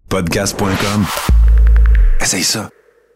Podcast.com. Essaye ça.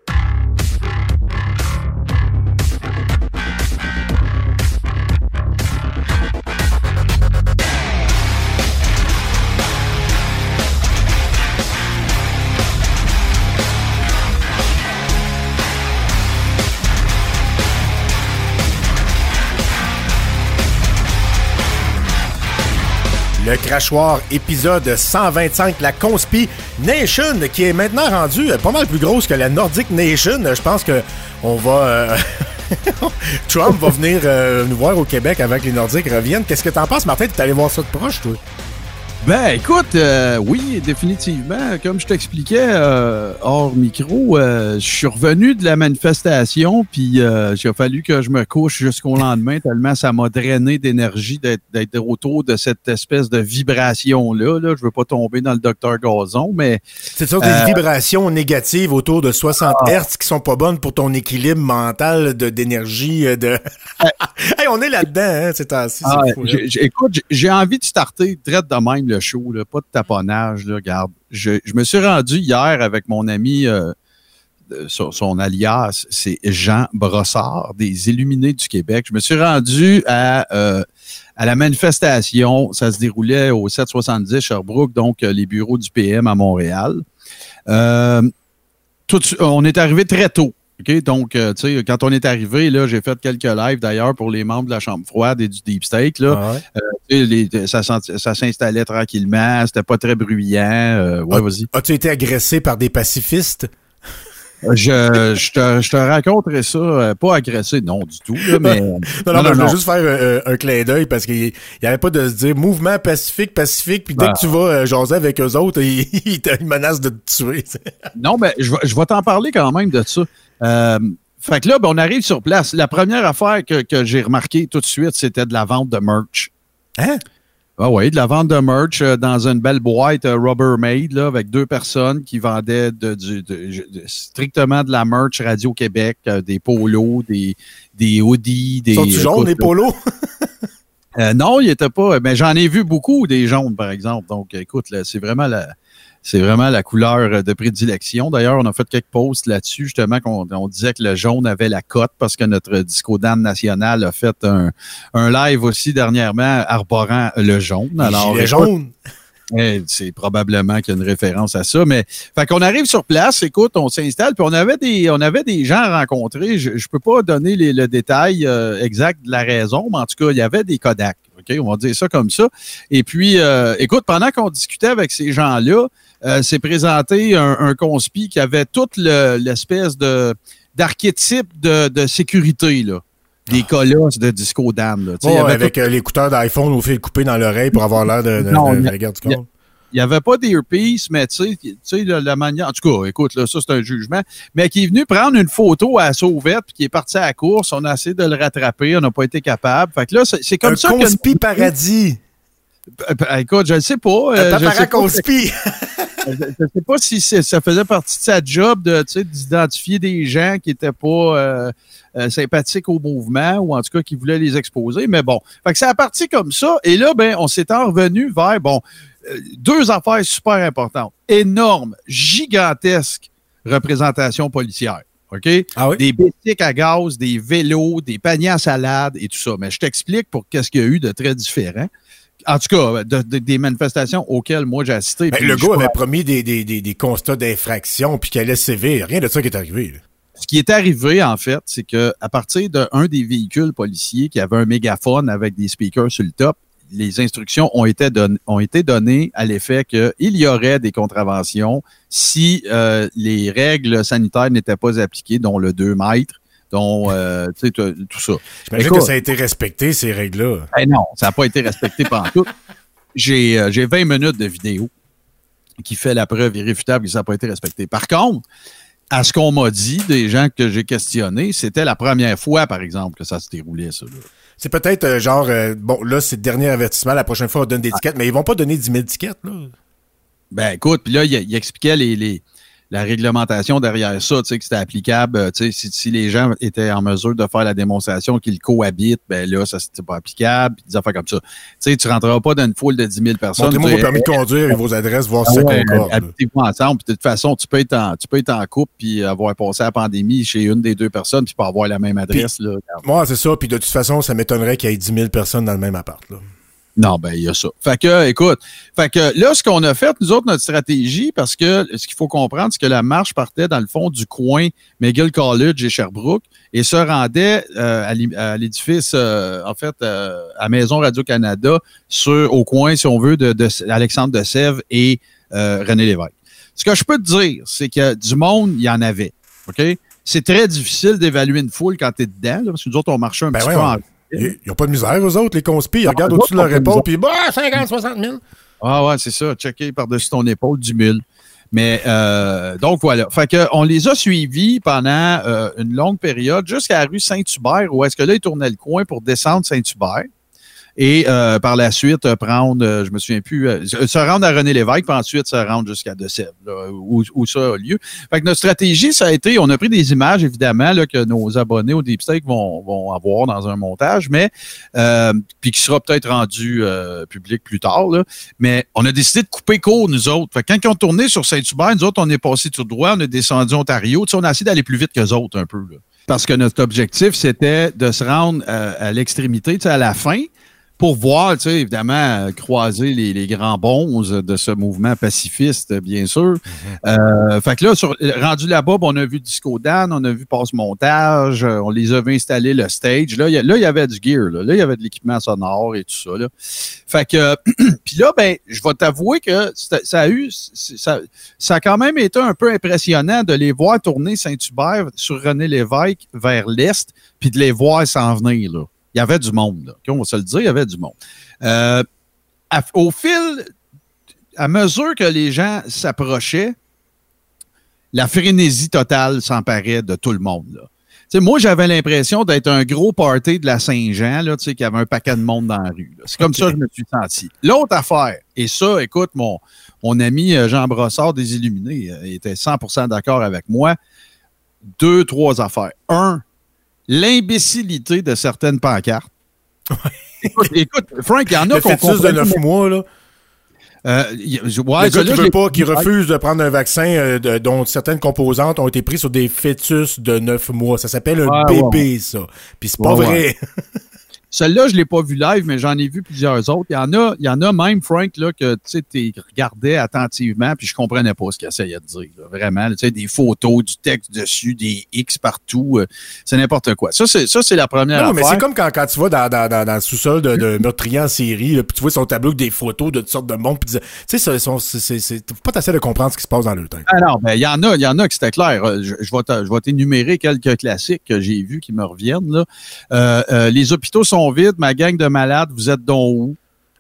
Le Crachoir, épisode 125, la Conspi Nation, qui est maintenant rendue pas mal plus grosse que la Nordic Nation. Je pense que on va... Trump va venir nous voir au Québec avant que les Nordiques reviennent. Qu'est-ce que t'en penses, Martin? T'es allé voir ça de proche, toi? Ben, écoute, oui, définitivement. Comme je t'expliquais hors micro, je suis revenu de la manifestation, puis il a fallu que je me couche jusqu'au lendemain, tellement ça m'a drainé d'énergie d'être autour de cette espèce de vibration-là. Là. Je veux pas tomber dans le Dr Gazon, mais... C'est ça, des vibrations négatives autour de 60 Hz qui sont pas bonnes pour ton équilibre mental d'énergie. Hey, on est là-dedans, hein, c'est ainsi. Écoute, j'ai envie de starter direct de même le show, là, pas de taponnage, là, regarde. Je me suis rendu hier avec mon ami, son alias, c'est Jean Brossard, des Illuminés du Québec. Je me suis rendu à la manifestation, ça se déroulait au 770 Sherbrooke, donc les bureaux du PM à Montréal. On est arrivé très tôt. Okay, donc, tu sais, quand on est arrivé, là, j'ai fait quelques lives d'ailleurs pour les membres de la Chambre froide et du Deep State. Là. Ça s'installait tranquillement, c'était pas très bruyant. Vas-y. As-tu été agressé par des pacifistes? Je te raconterai ça, pas agressé, non, du tout. Là, mais, non, je veux juste faire un clin d'œil parce qu'il n'y avait pas de se dire mouvement pacifique, puis dès que tu vas jaser avec eux autres, ils te menacent de te tuer. Non, mais je vais t'en parler quand même de ça. Fait que là, on arrive sur place. La première affaire que j'ai remarqué tout de suite, c'était de la vente de merch. Hein? Ah oui, de la vente de merch dans une belle boîte Rubbermaid là, avec deux personnes qui vendaient strictement de la merch Radio-Québec, des polos, des hoodies, des... Sont-tu jaunes, les polos? Non, il était pas... Mais j'en ai vu beaucoup des jaunes, par exemple. Donc, écoute, là, c'est vraiment la couleur de prédilection. D'ailleurs, on a fait quelques posts là-dessus, justement, qu'on disait que le jaune avait la cote parce que notre Disco Dan national a fait un live aussi dernièrement arborant le jaune. Alors, le jaune! C'est probablement qu'il y a une référence à ça, mais fait qu'on arrive sur place, écoute, on s'installe, puis on avait des gens à rencontrer. Je peux pas donner le détail exact de la raison, mais en tout cas, il y avait des Kodak. OK, on va dire ça comme ça. Et puis, écoute, pendant qu'on discutait avec ces gens-là, s'est présenté un conspi qui avait toute l'espèce d'archétype de sécurité, là. Des colosses de Disco Dan. Là. Avec l'écouteur d'iPhone au fil coupé dans l'oreille pour avoir l'air de la garde du corps. Il n'y avait pas d'earpiece, mais tu sais, la manière... En tout cas, écoute, là, ça, c'est un jugement. Mais qui est venu prendre une photo à la sauvette puis qui est parti à la course. On a essayé de le rattraper. On n'a pas été capable. Fait que là, c'est comme ça que... Un conspi paradis. Écoute, je ne sais pas. Conspi. Je ne sais pas si ça faisait partie de sa job d'identifier des gens qui n'étaient pas sympathiques au mouvement ou en tout cas qui voulaient les exposer. Mais bon, fait que ça a parti comme ça. Et là, on s'est revenu vers, deux affaires super importantes. Énorme, gigantesque représentation policière. OK? Ah oui? Des bicycles à gaz, des vélos, des paniers à salade et tout ça. Mais je t'explique pour qu'est-ce qu'il y a eu de très différent. En tout cas, des manifestations auxquelles moi j'ai assisté. Le gars avait promis des constats d'infraction puis qu'elle allait sévir. Rien de ça qui est arrivé. Là. Ce qui est arrivé, en fait, c'est qu'à partir d'un des véhicules policiers qui avait un mégaphone avec des speakers sur le top, les instructions ont été données à l'effet qu'il y aurait des contraventions si les règles sanitaires n'étaient pas appliquées, dont le 2 mètres, dont tout ça. J'imagine que ça a été respecté, ces règles-là. Non, ça n'a pas été respecté pantoute. J'ai 20 minutes de vidéo qui fait la preuve irréfutable que ça n'a pas été respecté. Par contre, à ce qu'on m'a dit, des gens que j'ai questionnés, c'était la première fois, par exemple, que ça se déroulait, ça. Là. C'est peut-être là, c'est le dernier avertissement. La prochaine fois, on donne des tickets, mais ils vont pas donner 10 000 tickets, là. Ben, écoute, puis là, il expliquait la réglementation derrière ça, tu sais, que c'était applicable, tu sais, si les gens étaient en mesure de faire la démonstration qu'ils cohabitent, ben là, ça, c'était pas applicable, puis des affaires comme ça. Tu sais, tu rentreras pas dans une foule de 10 000 personnes. Montrez-moi vos permis de conduire et vos adresses, voir si ça concorde. Habitez-vous ensemble, puis de toute façon, tu peux être en couple, puis avoir passé la pandémie chez une des deux personnes, puis pas avoir la même adresse, là. Moi, c'est ça, puis de toute façon, ça m'étonnerait qu'il y ait 10 000 personnes dans le même appart, là. Non, ben, il y a ça. Fait que, écoute, là, ce qu'on a fait, nous autres, notre stratégie, parce que ce qu'il faut comprendre, c'est que la marche partait dans le fond du coin McGill College et Sherbrooke et se rendait à l'édifice, à Maison Radio-Canada, au coin, si on veut, de Alexandre de Sèvres et René Lévesque. Ce que je peux te dire, c'est que du monde, il y en avait. OK? C'est très difficile d'évaluer une foule quand tu es dedans, là, parce que nous autres, on marchait un petit peu en... Ils n'ont pas de misère, eux autres, les conspires. Ils regardent au-dessus de leur épaule, puis 50, 60 000. Ah ouais, c'est ça. Checker par-dessus ton épaule du mille. Mais donc voilà. Fait que on les a suivis pendant une longue période jusqu'à la rue Saint-Hubert, où est-ce que là, ils tournaient le coin pour descendre Saint-Hubert. Et par la suite, prendre, je me souviens plus, se rendre à René Lévesque, puis ensuite se rendre jusqu'à De-Sèvres, où ça a lieu. Fait que notre stratégie, ça a été, on a pris des images, évidemment, là, que nos abonnés au Deep State vont avoir dans un montage, mais puis qui sera peut-être rendu public plus tard, là. Mais on a décidé de couper court, nous autres. Fait que quand ils ont tourné sur Saint-Hubert, nous autres, on est passé tout droit, on est descendu Ontario. Tu sais, on a essayé d'aller plus vite qu'eux autres, un peu, là. Parce que notre objectif, c'était de se rendre à l'extrémité, tu sais, à la fin, pour voir, tu sais, évidemment, croiser les grands bons de ce mouvement pacifiste, bien sûr. Fait que là, rendu là-bas, on a vu Disco Dan, on a vu Passe-Montage, on les avait installé le stage. Là, il y avait du gear, là, il y avait de l'équipement sonore et tout ça, là. Fait que, puis là, ben, je vais t'avouer que ça a quand même été un peu impressionnant de les voir tourner Saint-Hubert sur René Lévesque vers l'est, puis de les voir s'en venir, là. Il y avait du monde, là. On va se le dire, il y avait du monde. Au fil, à mesure que les gens s'approchaient, la frénésie totale s'emparait de tout le monde, là. Tu sais, moi, j'avais l'impression d'être un gros party de la Saint-Jean, là, tu sais, qu'il y avait un paquet de monde dans la rue, là. C'est comme ça que je me suis senti. L'autre affaire, et ça, écoute, mon ami Jean Brossard des Illuminés était 100% d'accord avec moi. 2-3 affaires. 1, l'imbécilité de certaines pancartes. Écoute, Frank, il y en a qu'on comprend. Le fœtus de 9 mois, là. Le gars qui refuse de prendre un vaccin dont certaines composantes ont été prises sur des fœtus de 9 mois. Ça s'appelle un bébé, ça. Puis c'est pas vrai. Celle-là, je ne l'ai pas vu live, mais j'en ai vu plusieurs autres. Il y en a même, Frank, là, que tu regardais attentivement, puis je comprenais pas ce qu'il essayait de dire. Là, vraiment, tu sais, des photos, du texte dessus, des X partout, c'est n'importe quoi. Ça, c'est la première affaire. Non, mais c'est comme quand tu vas dans le sous-sol de meurtrier en série, là, puis tu vois son tableau avec des photos de toutes sortes de monde, puis tu sais, c'est pas assez de comprendre ce qui se passe dans le temps. Ah non, ben il y en a qui c'était clair. Je vais t'énumérer quelques classiques que j'ai vus qui me reviennent, là. Les hôpitaux sont vides, ma gang de malades, vous êtes donc où?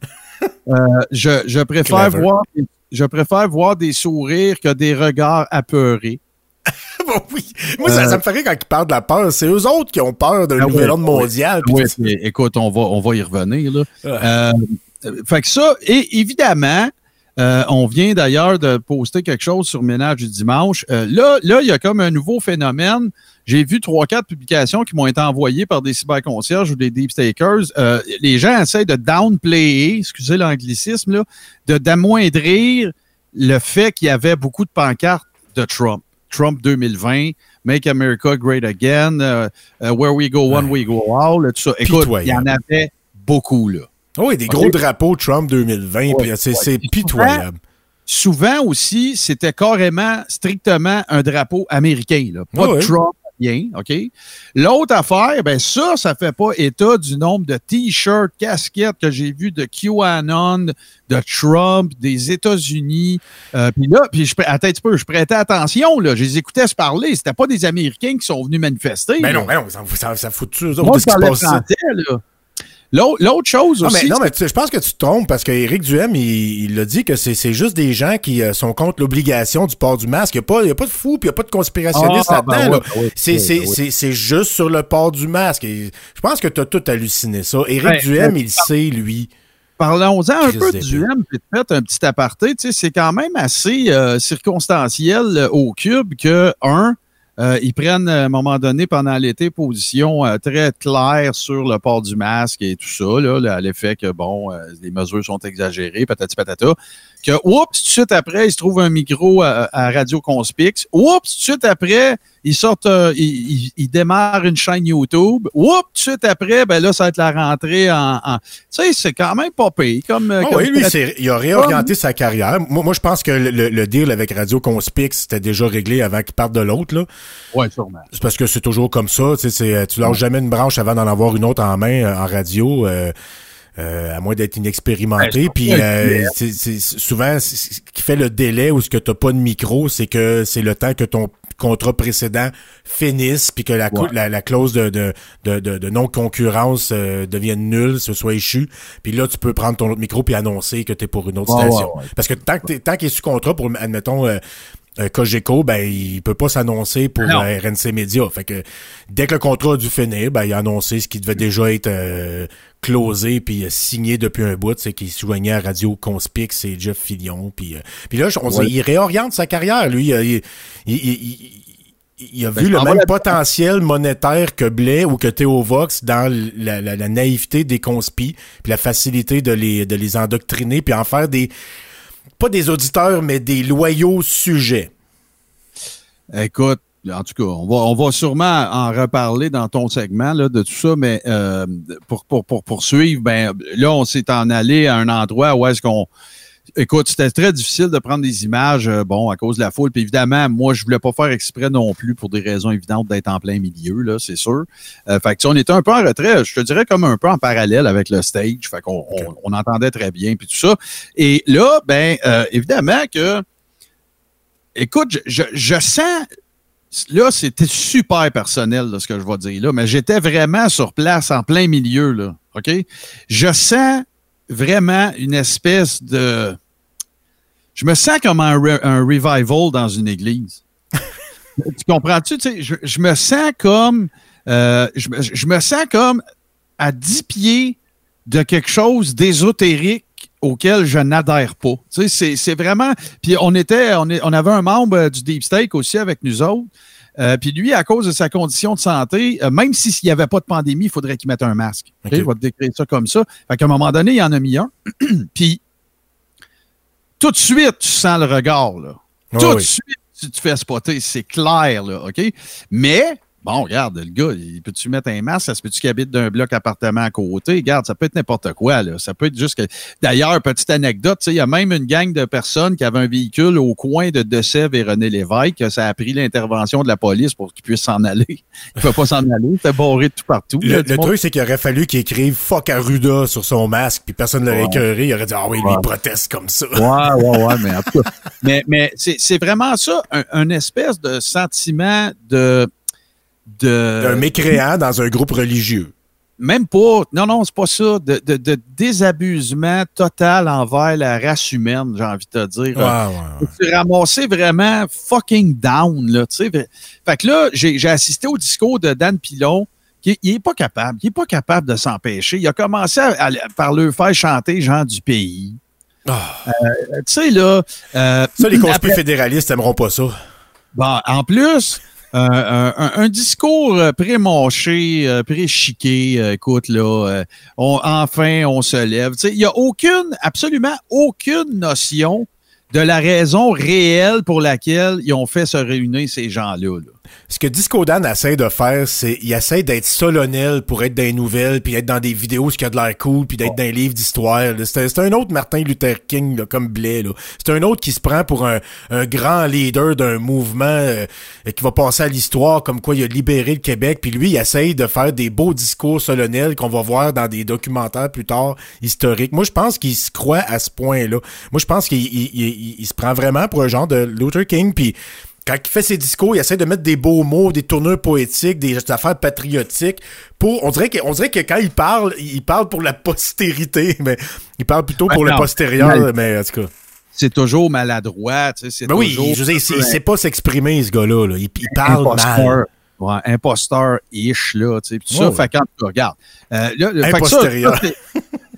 Je préfère voir des sourires que des regards apeurés. Bon, oui. Moi, ça me ferait quand ils parlent de la peur. C'est eux autres qui ont peur d'un nouvel ordre mondial. Oui, écoute, on va y revenir, là. Fait que ça, et évidemment, on vient d'ailleurs de poster quelque chose sur Ménage du dimanche. Là, il y a comme un nouveau phénomène. J'ai vu 3-4 publications qui m'ont été envoyées par des cyberconcierges ou des deep stakers. Les gens essaient de downplayer, excusez l'anglicisme, là, d'amoindrir le fait qu'il y avait beaucoup de pancartes de Trump. Trump 2020, Make America Great Again, Where We Go One, We Go All, tout ça. Écoute, il y en avait beaucoup, là. Oui, des gros drapeaux Trump 2020, puis c'est pitoyable. Souvent aussi, c'était carrément, strictement un drapeau américain, là. Pas de Trump, rien, OK? L'autre affaire, ben ça fait pas état du nombre de T-shirts, casquettes que j'ai vu de QAnon, de Trump, des États-Unis. Attends un petit peu, je prêtais attention, là. Je les écoutais se parler. C'était pas des Américains qui sont venus manifester. Ben non, ça fout-tu eux autres. Moi, je parlais français, là. L'autre chose aussi... Non, mais je pense que tu te trompes parce qu'Éric Duhem, il a dit que c'est juste des gens qui sont contre l'obligation du port du masque. Il n'y a pas de fou puis il n'y a pas de conspirationniste là-dedans. C'est juste sur le port du masque. Et je pense que tu as tout halluciné ça. Éric Duhem, il sait, lui. parlons-en un peu d'épée. du M, puis peut-être un petit aparté. C'est quand même assez circonstanciel au Cube que, ils prennent à un moment donné pendant l'été position très claire sur le port du masque et tout ça, là, à l'effet que, les mesures sont exagérées, patati patata. Que, oups, tout de suite après, ils se trouvent un micro à Radio Conspix. Oups, tout de suite après, ils sortent, ils démarrent une chaîne YouTube. Oups, tout de suite après, ben là, ça va être la rentrée en tu sais, c'est quand même pas pire. Oui, lui, il a réorienté sa carrière. Moi, je pense que le deal avec Radio Conspix, c'était déjà réglé avant qu'il parte de l'autre, là. Oui, sûrement. C'est parce que c'est toujours comme ça. Tu lâches jamais une branche avant d'en avoir une autre en main en radio. À moins d'être inexpérimenté. Puis c'est souvent ce qui fait le délai ou ce que t'as pas de micro, c'est que c'est le temps que ton contrat précédent finisse puis que la clause de non-concurrence devienne nulle, ce soit échu. Puis là, tu peux prendre ton autre micro puis annoncer que t'es pour une autre station. Parce que tant qu'il est sous contrat pour, admettons, Cogeco, ben, il peut pas s'annoncer pour RNC Média. Fait que dès que le contrat a dû finir, ben, il a annoncé ce qui devait déjà être closé puis signé depuis un bout, c'est qu'il se joignait à Radio Conspix et Jeff Fillion. Puis là, il réoriente sa carrière. Lui, il a vu le même potentiel monétaire que Blais ou que Théo Vox dans la naïveté des conspis puis la facilité de les endoctriner puis en faire pas des auditeurs, mais des loyaux sujets. Écoute, en tout cas, on va sûrement en reparler dans ton segment là, de tout ça, mais pour poursuivre, ben là, on s'est en allé à un endroit où est-ce qu'on... Écoute, c'était très difficile de prendre des images, à cause de la foule. Puis évidemment, moi, je voulais pas faire exprès non plus pour des raisons évidentes d'être en plein milieu, là, c'est sûr. Fait que on était un peu en retrait, je te dirais comme un peu en parallèle avec le stage. Fait qu'on on entendait très bien, puis tout ça. Et là, évidemment que, écoute, je sens... Là, c'était super personnel, là, ce que je vais dire là, mais j'étais vraiment sur place, en plein milieu, là, OK? Je sens vraiment une espèce de... Je me sens comme un revival dans une église. Tu comprends-tu? Tu sais, je me sens comme... je me sens comme à 10 pieds de quelque chose d'ésotérique auquel je n'adhère pas. Tu sais, c'est vraiment... Puis on avait un membre du Deep State aussi avec nous autres. Puis lui, à cause de sa condition de santé, même s'il n'y avait pas de pandémie, il faudrait qu'il mette un masque. Okay. Je vais te décrire ça comme ça. Fait qu'à un moment donné, il en a mis un. Puis tout de suite, tu sens le regard. Là. Tout de suite, tu te fais spotter. C'est clair, là, OK? Mais... Bon, regarde, le gars, il peut-tu mettre un masque? Ça se peut-tu qu'il habite d'un bloc appartement à côté? Regarde, ça peut être n'importe quoi, là. Ça peut être juste que... D'ailleurs, petite anecdote, tu sais, il y a même une gang de personnes qui avaient un véhicule au coin de Dessèvres et René Lévesque. Ça a pris l'intervention de la police pour qu'ils puissent s'en aller. Il ne peut pas s'en aller. C'était barré de tout partout. Le truc, c'est qu'il aurait fallu qu'il écrive « Fuck Arruda » sur son masque, puis personne ne l'aurait écœuré. Il aurait dit « Ah oui, lui, il proteste comme ça. » Ouais, mais en tout cas... mais c'est vraiment ça, un espèce de sentiment d'un mécréant dans un groupe religieux. Même pas. Non, c'est pas ça. De désabusement total envers la race humaine, j'ai envie de te dire. Ouais. Tu ramasser vraiment fucking down, là, tu sais. Fait que là, j'ai assisté au discours de Dan Pilon. Il est pas capable. Il est pas capable de s'empêcher. Il a commencé par le faire chanter Jean du pays. Tu sais, là... ça, les conspires fédéralistes n'aimeront pas ça. Bon, en plus... un discours pré-mâché, pré-chiqué, écoute, là, enfin, on se lève. Il n'y a absolument aucune notion de la raison réelle pour laquelle ils ont fait se réunir ces gens-là. Là. Ce que Disco Dan essaie de faire, c'est il essaie d'être solennel pour être dans les nouvelles, puis être dans des vidéos ce qui a de l'air cool, puis d'être dans les livres d'histoire. C'est un autre Martin Luther King, là, comme Blais. C'est un autre qui se prend pour un grand leader d'un mouvement qui va passer à l'histoire, comme quoi il a libéré le Québec. Puis lui, il essaie de faire des beaux discours solennels qu'on va voir dans des documentaires plus tard historiques. Moi, je pense qu'il se croit à ce point-là. Moi, je pense qu'il se prend vraiment pour un genre de Luther King, puis quand il fait ses discours, il essaie de mettre des beaux mots, des tournures poétiques, des affaires patriotiques. On dirait que quand il parle pour la postérité, mais il parle plutôt pour le postérieur, mais en tout cas. C'est toujours maladroit, tu sais. Oui, je veux dire, il sait pas s'exprimer, ce gars-là. Là. Il parle mal. Ouais, imposteur-ish, là, tu sais. Tout ça, fait quand tu regardes. Impostérieur.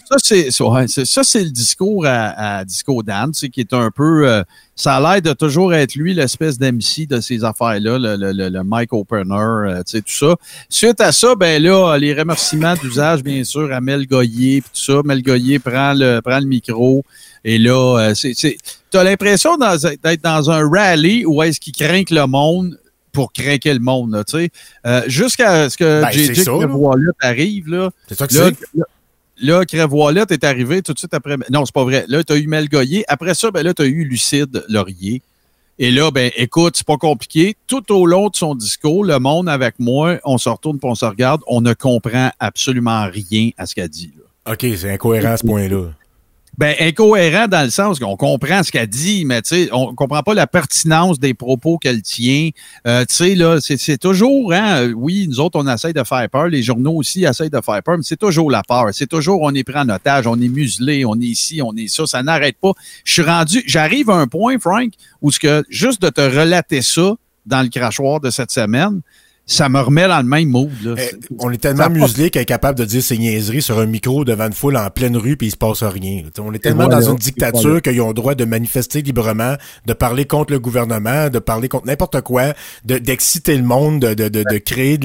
c'est le discours à Disco Dan, qui est un peu... ça a l'air de toujours être lui, l'espèce d'MC de ces affaires-là, le mic opener, tout ça. Suite à ça, ben là, les remerciements d'usage, bien sûr, à Mel Goyer, puis tout ça. Mel Goyer prend le micro, et là, t'as l'impression d'être dans un rallye où est-ce qu'il craint le monde pour craquer le monde, là, tu sais. Jusqu'à ce que JJ Crève-Wallet arrive, là. C'est ça que c'est. Là, Crève-Wallet est arrivé tout de suite après. Non, c'est pas vrai. Là, tu as eu Mel Goyer. Après ça, ben là, tu as eu Lucide Laurier. Et là, ben, écoute, c'est pas compliqué. Tout au long de son discours, le monde avec moi, on se retourne et on se regarde. On ne comprend absolument rien à ce qu'elle dit, là. OK, c'est incohérent à ce point-là. Ben, incohérent dans le sens qu'on comprend ce qu'elle dit, mais tu sais, on comprend pas la pertinence des propos qu'elle tient. Tu sais, là, c'est toujours, oui, nous autres, on essaie de faire peur, les journaux aussi essayent de faire peur, mais c'est toujours la peur. C'est toujours, on est pris en otage, on est muselé, on est ici, on est ça n'arrête pas. J'arrive à un point, Frank, où juste de te relater ça dans le crachoir de cette semaine, ça me remet dans le même mood, là. On est tellement muselé qu'elle est capable de dire ses niaiseries sur un micro devant une foule en pleine rue puis il se passe rien. On est tellement dans une dictature qu'ils ont le droit de manifester librement, de parler contre le gouvernement, de parler contre n'importe quoi, d'exciter le monde, de créer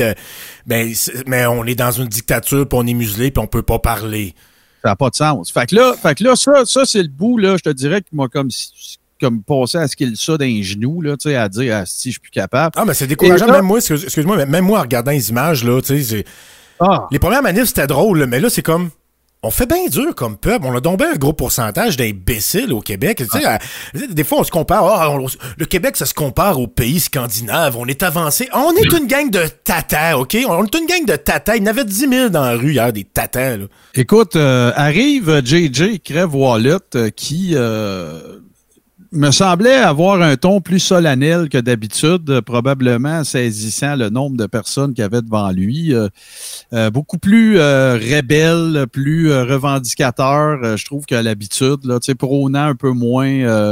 mais on est dans une dictature puis on est muselé puis on peut pas parler. Ça n'a pas de sens. Fait que là, ça c'est le bout, là, je te dirais que moi, comme passer à skiller ça d'un genou, là, tu sais, à dire, si je suis plus capable. Ah, mais c'est décourageant, là, même moi, excuse-moi, mais même moi, en regardant les images, là, tu sais, les premières manifs, c'était drôle, là, mais là, c'est comme, on fait bien dur comme peuple. On a donc bien un gros pourcentage d'imbéciles au Québec. Tu sais, des fois, on se compare, le Québec, ça se compare aux pays scandinaves. On est avancé. On est une gang de tatas, OK? On est une gang de tatas. Il y en avait 10 000 dans la rue hier, des tatas, là. Écoute, arrive JJ Crève-Wallet qui... me semblait avoir un ton plus solennel que d'habitude, probablement saisissant le nombre de personnes qu'il y avait devant lui. Beaucoup plus rebelle, plus revendicateur, je trouve qu'à l'habitude, là, tu sais, prônant un peu moins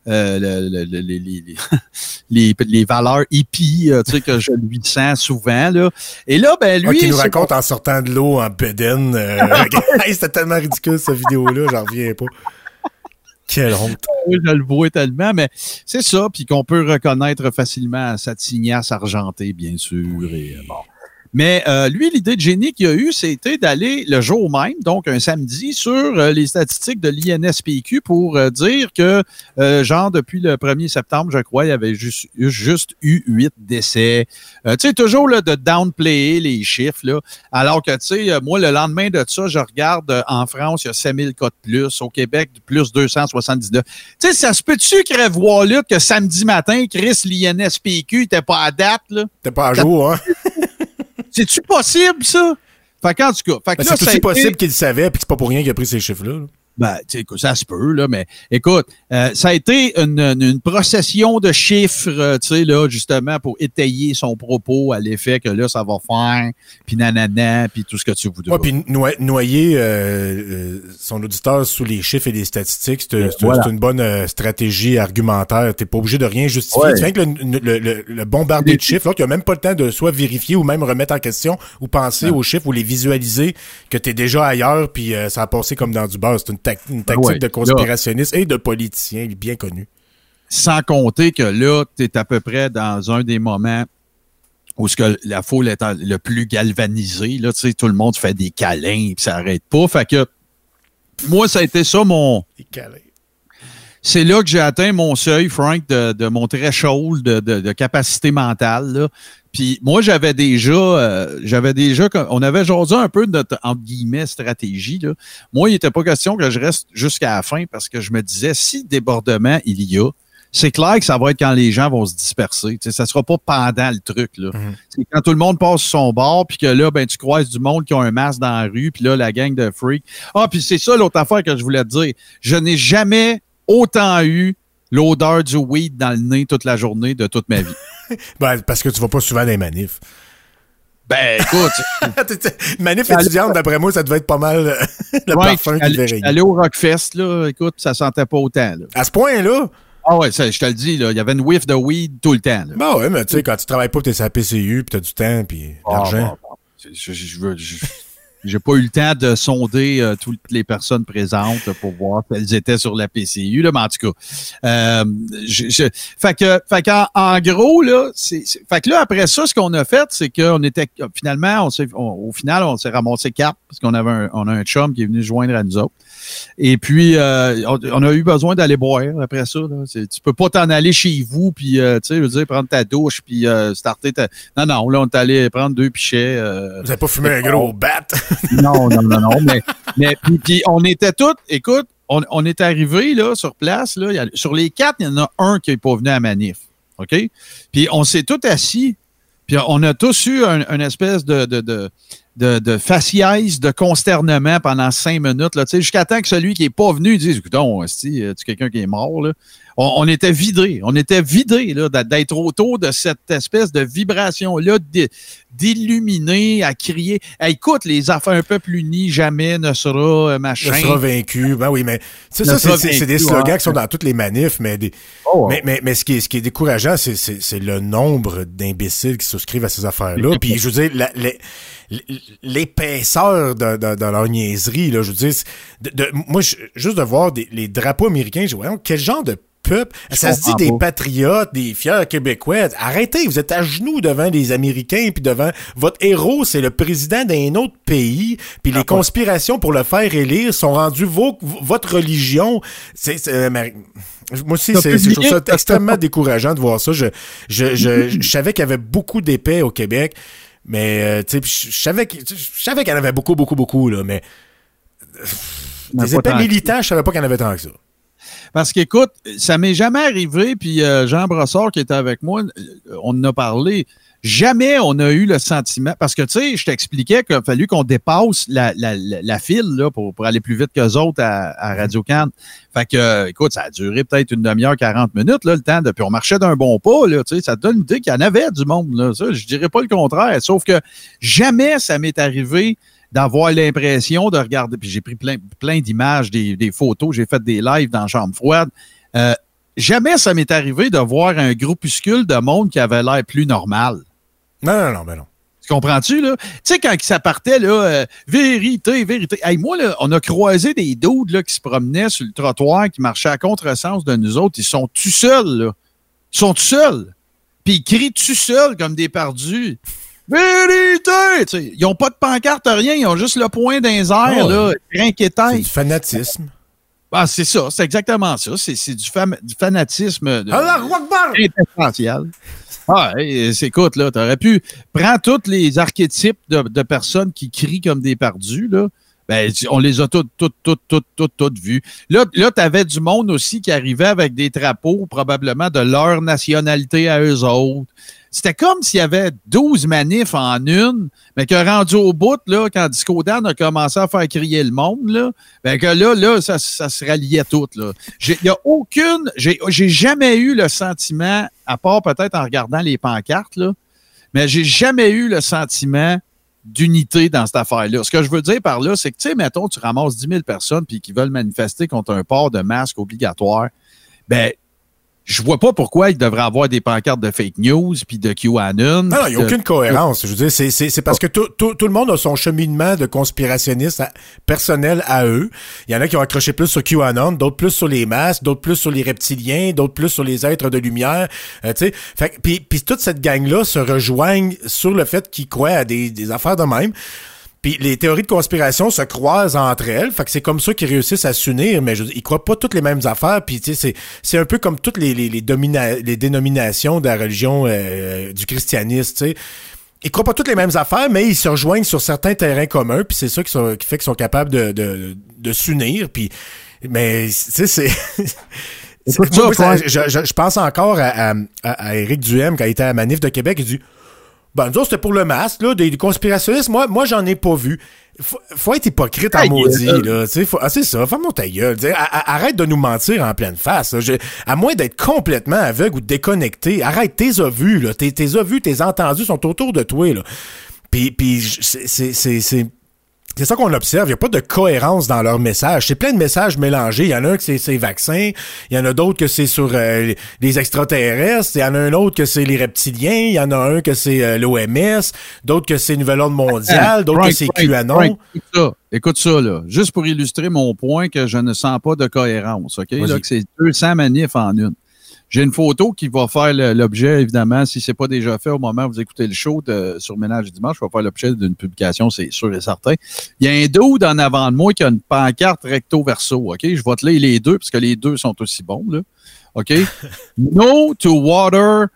les valeurs hippies, tu sais, que je lui sens souvent, là. Et là, ben lui... qui nous raconte en sortant de l'eau en bedaine. C'était tellement ridicule, cette vidéo-là, j'en reviens pas. Quelle honte. Oui, je le vois tellement, mais c'est ça, puis qu'on peut reconnaître facilement sa tignasse argentée, bien sûr. Oui. Et, bon. Mais lui, l'idée de génie qu'il a eue, c'était d'aller le jour même, donc un samedi, sur les statistiques de l'INSPQ pour dire que, genre, depuis le 1er septembre, je crois, il y avait juste eu 8 décès. Tu sais, toujours là, de downplayer les chiffres, là, alors que, tu sais, moi, le lendemain de ça, je regarde, en France, il y a 5000 cas de plus, au Québec, plus 279. Tu sais, ça se peut-tu, Crève-Wallet, que samedi matin, Chris, l'INSPQ était pas à date, là? T'es pas à jour, hein? C'est-tu possible, ça? Fait qu'en tout cas... c'est aussi possible qu'il le savait, puis c'est pas pour rien qu'il a pris ces chiffres-là. Ben, tu sais, ça se peut, là, mais écoute, ça a été une procession de chiffres, tu sais, là, justement, pour étayer son propos à l'effet que là, ça va faire, puis nanana, puis tout ce que tu voudras. Ouais, puis noyer son auditeur sous les chiffres et les statistiques, c'est une bonne stratégie argumentaire. T'es pas obligé de rien justifier. Tu fais que le bombarder de chiffres, là, tu n'as même pas le temps de soit vérifier ou même remettre en question ou penser aux chiffres ou les visualiser que t'es déjà ailleurs, puis ça a passé comme dans du beurre. C'est une tactique de conspirationniste et de politicien bien connu. Sans compter que là, tu es à peu près dans un des moments où ce que la foule est le plus galvanisée. Là, tu sais, tout le monde fait des câlins et ça n'arrête pas. Fait que moi, ça a été ça Des câlins. C'est là que j'ai atteint mon seuil, Frank, de mon threshold de capacité mentale, là. Puis moi, j'avais déjà, on avait jasé un peu de notre, entre guillemets, stratégie, là. Moi, il n'était pas question que je reste jusqu'à la fin parce que je me disais, si débordement il y a, c'est clair que ça va être quand les gens vont se disperser. Tu sais, ça sera pas pendant le truc, là. C'est quand tout le monde passe sur son bord, puis que là, ben, tu croises du monde qui a un masque dans la rue, puis là, la gang de freaks. Ah, puis c'est ça l'autre affaire que je voulais te dire. Je n'ai jamais autant eu l'odeur du weed dans le nez toute la journée de toute ma vie. Ben, parce que tu vas pas souvent dans les manifs. Ben, écoute. Manif étudiante, d'après moi, ça devait être pas mal le parfum qui devait régner. Aller au Rockfest, là, écoute, ça sentait pas autant, là. À ce point-là? Ah ouais, ça, je te le dis, là, il y avait une whiff de weed tout le temps, là. Ben ouais, mais tu sais, quand tu travailles pas, t'es sur la PCU, pis t'as du temps, pis de l'argent. Je veux... J'ai pas eu le temps de sonder toutes les personnes présentes pour voir si elles étaient sur la PCU, là, mais en tout cas. Fait que en gros, là, fait que là, après ça, ce qu'on a fait, c'est qu'on était finalement, au final, on s'est ramassé 4 parce qu'on avait on a un chum qui est venu se joindre à nous autres. Et puis, on a eu besoin d'aller boire après ça. Là. Tu peux pas t'en aller chez vous, puis, tu sais, je veux dire, prendre ta douche, puis starter ta... Non, là, on est allé prendre 2 pichets. Vous n'avez pas fumé un gros bat? Non, mais puis on était tous, écoute, on est arrivés, là, sur place, là, sur les 4, il y en a un qui n'est pas venu à manif, OK? Puis on s'est tous assis, puis on a tous eu une espèce de faciès, de consternement pendant 5 minutes, là, tu sais, jusqu'à temps que celui qui n'est pas venu dise, écoute, tu quelqu'un qui est mort, là. On était vidés là, d'être autour de cette espèce de vibration-là d'illuminer, à crier. Hey, écoute, les affaires un peuple uni, jamais ne sera machin. Ne sera vaincu. Ben oui, mais c'est des slogans qui sont dans toutes les manifs, mais mais ce qui est décourageant, c'est le nombre d'imbéciles qui souscrivent à ces affaires-là. Puis je veux dire, l'épaisseur de leur niaiserie, là, je veux dire, moi, juste de voir les drapeaux américains, je dis, voyons, quel genre de peuple. Ça se dit des patriotes, des fiers Québécois. Arrêtez, vous êtes à genoux devant les Américains, puis devant votre héros, c'est le président d'un autre pays, puis les conspirations pour le faire élire sont rendues votre religion. Moi aussi, je trouve ça extrêmement décourageant de voir ça. Je savais qu'il y avait beaucoup d'épais au Québec, mais tu sais, je savais qu'il y en avait beaucoup, là, mais des épais militants, je savais pas qu'il y en avait tant que ça. Parce qu'écoute, ça m'est jamais arrivé, puis Jean Brossard qui était avec moi, on en a parlé, jamais on a eu le sentiment, parce que tu sais, je t'expliquais qu'il a fallu qu'on dépasse la file là, pour aller plus vite qu'eux autres à Radio-Can. Fait que, écoute, ça a duré peut-être une demi-heure, 40 minutes, là, le temps de... Puis on marchait d'un bon pas, là, tu sais, ça te donne l'idée qu'il y en avait du monde, là, ça, je dirais pas le contraire, sauf que jamais ça m'est arrivé d'avoir l'impression de regarder, puis j'ai pris plein d'images, des photos, j'ai fait des lives dans la chambre froide. Jamais ça m'est arrivé de voir un groupuscule de monde qui avait l'air plus normal. Non. Tu comprends-tu, là? Tu sais, quand ça partait, là, vérité. Hey, moi, là, on a croisé des dudes, là, qui se promenaient sur le trottoir, qui marchaient à contresens de nous autres. Ils sont tout seuls, là. Ils sont tout seuls. Puis ils crient tout seuls comme des perdus. Vérité! T'sais, ils n'ont pas de pancarte, rien. Ils ont juste le poing dans les airs, là, trinquétant. C'est du fanatisme. Ah, c'est ça. C'est exactement ça. C'est du fanatisme essentiel. Ah, écoute, là, t'aurais pu prendre tous les archétypes de personnes qui crient comme des perdus, là. Ben, on les a toutes vues. Là, t'avais du monde aussi qui arrivait avec des drapeaux, probablement de leur nationalité à eux autres. C'était comme s'il y avait 12 manifs en une, mais que rendu au bout, là, quand Disco Dan a commencé à faire crier le monde, là, ben que là, ça se ralliait tout, là. J'ai jamais eu le sentiment, à part peut-être en regardant les pancartes, là, mais j'ai jamais eu le sentiment d'unité dans cette affaire-là. Ce que je veux dire par là, c'est que, tu sais, mettons, tu ramasses 10 000 personnes puis qui veulent manifester contre un port de masque obligatoire, ben, je vois pas pourquoi il devrait avoir des pancartes de fake news puis de QAnon. Non, il n'y a aucune cohérence. Je veux dire, c'est parce que tout le monde a son cheminement de conspirationniste personnel à eux. Il y en a qui ont accroché plus sur QAnon, d'autres plus sur les masques, d'autres plus sur les reptiliens, d'autres plus sur les êtres de lumière. Tu sais, puis toute cette gang-là se rejoignent sur le fait qu'ils croient à des affaires de même. Puis les théories de conspiration se croisent entre elles, fait que c'est comme ça qu'ils réussissent à s'unir, mais ils croient pas toutes les mêmes affaires, puis tu sais, c'est un peu comme toutes les dénominations de la religion du christianisme, tu sais. Ils croient pas toutes les mêmes affaires, mais ils se rejoignent sur certains terrains communs, puis c'est ça qui fait qu'ils sont capables de s'unir, puis mais tu sais, c'est... Je pense encore à Éric Duhem quand il était à la Manif de Québec, il dit... Ben, nous autres, c'était pour le masque, là, des conspirationnistes. Moi, j'en ai pas vu. Faut être hypocrite en maudit, là. C'est ça, ferme ta gueule. Arrête de nous mentir en pleine face, là. À moins d'être complètement aveugle ou déconnecté, arrête, t'es as vus, là. T'es as vus, t'es entendus, sont autour de toi, là. Puis c'est ça qu'on observe. Il n'y a pas de cohérence dans leur message. C'est plein de messages mélangés. Il y en a un que c'est vaccins. Il y en a d'autres que c'est sur les extraterrestres. Il y en a un autre que c'est les reptiliens. Il y en a un que c'est l'OMS. D'autres que c'est Nouvel Ordre Mondial. D'autres que c'est QAnon. Écoute ça, là. Juste pour illustrer mon point que je ne sens pas de cohérence, OK? Là, que c'est 200 manifs en une. J'ai une photo qui va faire l'objet, évidemment, si ce n'est pas déjà fait au moment où vous écoutez le show sur Ménage du Dimanche, je vais faire l'objet d'une publication, c'est sûr et certain. Il y a un dude en avant de moi qui a une pancarte recto-verso, OK? Je vais te lire les deux, parce que les deux sont aussi bons, là. OK? No to water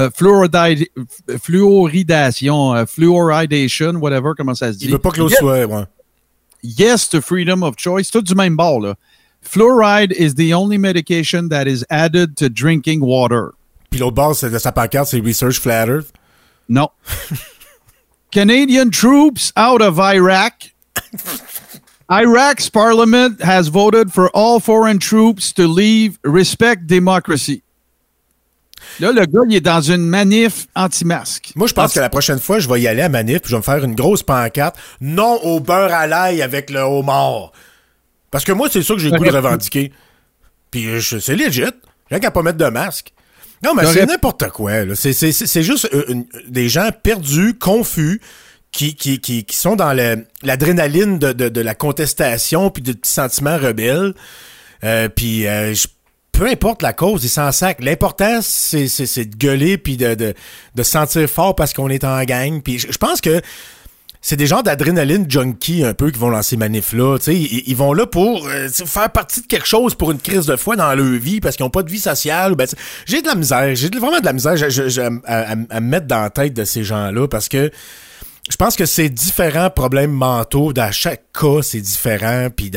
fluoridation, whatever, comment ça se dit. Il veut pas que l'eau soit... Ouais. Yes to freedom of choice. Tout du même bord, là. Fluoride is the only medication that is added to drinking water. Puis l'autre bord de sa pancarte, c'est Research Flat Earth. Non. Canadian troops out of Iraq. Iraq's parliament has voted for all foreign troops to leave. Respect democracy. Là, le gars, il est dans une manif anti-masque. Moi, je pense que la prochaine fois, je vais y aller à manif, puis je vais me faire une grosse pancarte. Non au beurre à l'ail avec le homard. Parce que moi, c'est ça que j'ai le goût de revendiquer. Puis c'est legit. Rien qu'à pas mettre de masque. Non, mais c'est n'importe quoi. Là. C'est juste des gens perdus, confus, qui sont dans l'adrénaline de la contestation puis de petits sentiments rebelles. Puis peu importe la cause, ils s'en sacrent. L'important, c'est de gueuler puis de se sentir fort parce qu'on est en gang. Puis je pense que c'est des genres d'adrénaline junkies un peu qui vont dans ces manifs-là. Ils vont là pour faire partie de quelque chose pour une crise de foi dans leur vie parce qu'ils n'ont pas de vie sociale. Ben, j'ai de la misère. J'ai vraiment de la misère à me mettre dans la tête de ces gens-là parce que je pense que c'est différents problèmes mentaux. Dans chaque cas, c'est différent. Puis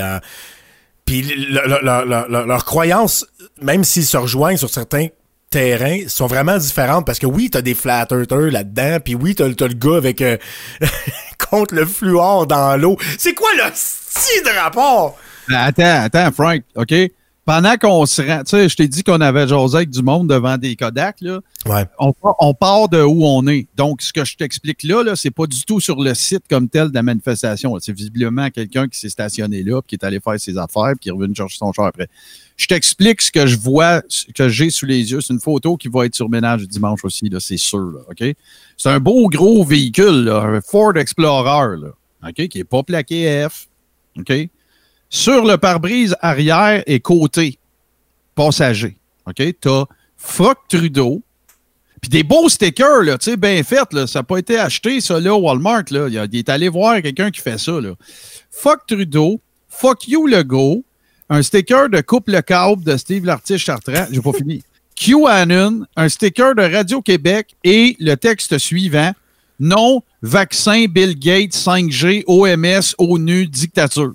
leurs croyances, même s'ils se rejoignent sur certains terrains, sont vraiment différentes parce que oui, t'as des flat earthers là-dedans, puis oui, t'as le gars avec contre le fluor dans l'eau. C'est quoi le style de rapport? Attends, Frank, OK? Pendant qu'on se rend, tu sais, je t'ai dit qu'on avait jasé avec du monde devant des Kodak, là. Ouais. On part de où on est. Donc, ce que je t'explique là, c'est pas du tout sur le site comme tel de la manifestation. C'est visiblement quelqu'un qui s'est stationné là, puis qui est allé faire ses affaires, puis qui est revenu chercher son char après. Je t'explique ce que je vois, ce que j'ai sous les yeux. C'est une photo qui va être sur Ménage du Dimanche aussi, là, c'est sûr, là, OK? C'est un beau gros véhicule, là, un Ford Explorer, là, OK? Qui est pas plaqué F, OK? Sur le pare-brise arrière et côté passager, OK? T'as Fuck Trudeau, puis des beaux stickers, là, tu sais, bien faits, là. Ça n'a pas été acheté, ça, là, au Walmart, là. Il est allé voir quelqu'un qui fait ça, là. Fuck Trudeau, Fuck You Legault, un sticker de Coupe le câble de Steve Lartiche-Chartrand, j'ai pas fini. QAnon, un sticker de Radio-Québec et le texte suivant, non, vaccin, Bill Gates, 5G, OMS, ONU, dictature.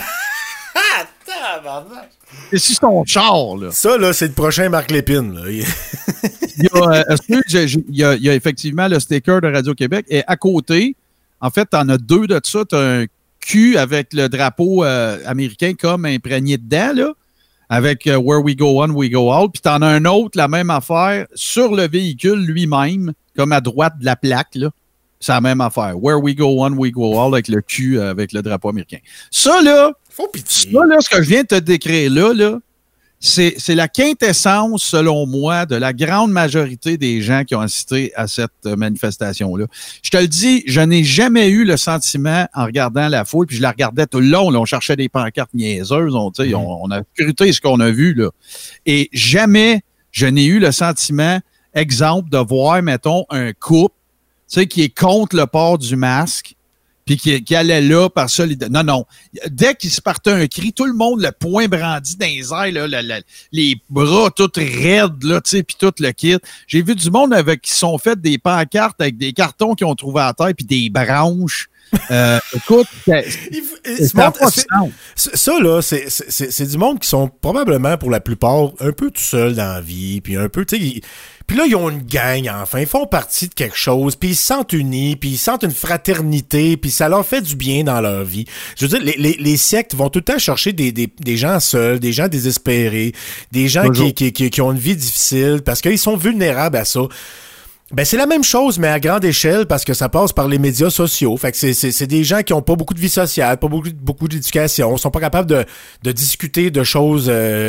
C'est sur son char, là. Ça, là, c'est le prochain Marc Lépine, là. il y a effectivement le sticker de Radio-Québec et à côté, en fait, t'en as deux de ça. T'as un Q avec le drapeau américain comme imprégné dedans, là, avec Where we go on, we go out. Puis t'en as un autre, la même affaire, sur le véhicule lui-même, comme à droite de la plaque, là. C'est la même affaire. Where we go on, we go out, avec le Q, avec le drapeau américain. Ça, là, ce que je viens de te décrire là, c'est la quintessence, selon moi, de la grande majorité des gens qui ont assisté à cette manifestation-là. Je te le dis, je n'ai jamais eu le sentiment, en regardant la foule, puis je la regardais tout le long, là, on cherchait des pancartes niaiseuses, on a scruté ce qu'on a vu, là. Et jamais je n'ai eu le sentiment, exemple, de voir, mettons, un couple, tu sais, qui est contre le port du masque, puis qui allait là par solidarité. Non. Dès qu'il se partait un cri, tout le monde, le poing brandi dans les airs, là, les bras tout raides, là, tu sais, puis tout le kit. J'ai vu du monde qui sont fait des pancartes avec des cartons qu'ils ont trouvés à terre, puis des branches. Écoute, ça, là, c'est du monde qui sont probablement, pour la plupart, un peu tout seuls dans la vie, puis un peu, tu sais... Puis là, ils ont une gang, enfin. Ils font partie de quelque chose, puis ils se sentent unis, puis ils sentent une fraternité, puis ça leur fait du bien dans leur vie. Je veux dire, les sectes vont tout le temps chercher des gens seuls, des gens désespérés, des gens qui ont une vie difficile, parce qu'ils sont vulnérables à ça. Ben, c'est la même chose, mais à grande échelle, parce que ça passe par les médias sociaux. Fait que c'est des gens qui ont pas beaucoup de vie sociale, pas beaucoup d'éducation, sont pas capables de discuter de choses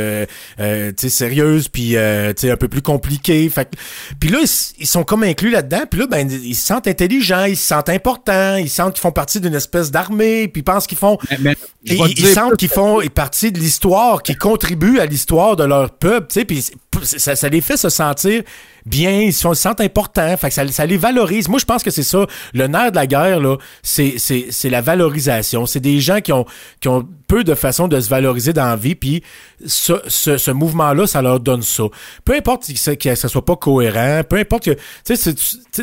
sérieuses, puis un peu plus compliquées. Fait que, puis là, ils sont comme inclus là-dedans, puis là, ben, ils se sentent intelligents, ils se sentent importants, ils sentent qu'ils font partie d'une espèce d'armée, puis ils pensent qu'ils font... Ils sentent qu'ils font partie de l'histoire, qu'ils contribuent à l'histoire de leur peuple, tu sais, puis ça les fait se sentir bien, ils se sentent importants, fait que ça les valorise. Moi, je pense que c'est ça, le nerf de la guerre, là, c'est la valorisation. C'est des gens qui ont peu de façons de se valoriser dans la vie, puis ce mouvement-là, ça leur donne ça. Peu importe que ça soit pas cohérent, peu importe que, tu sais,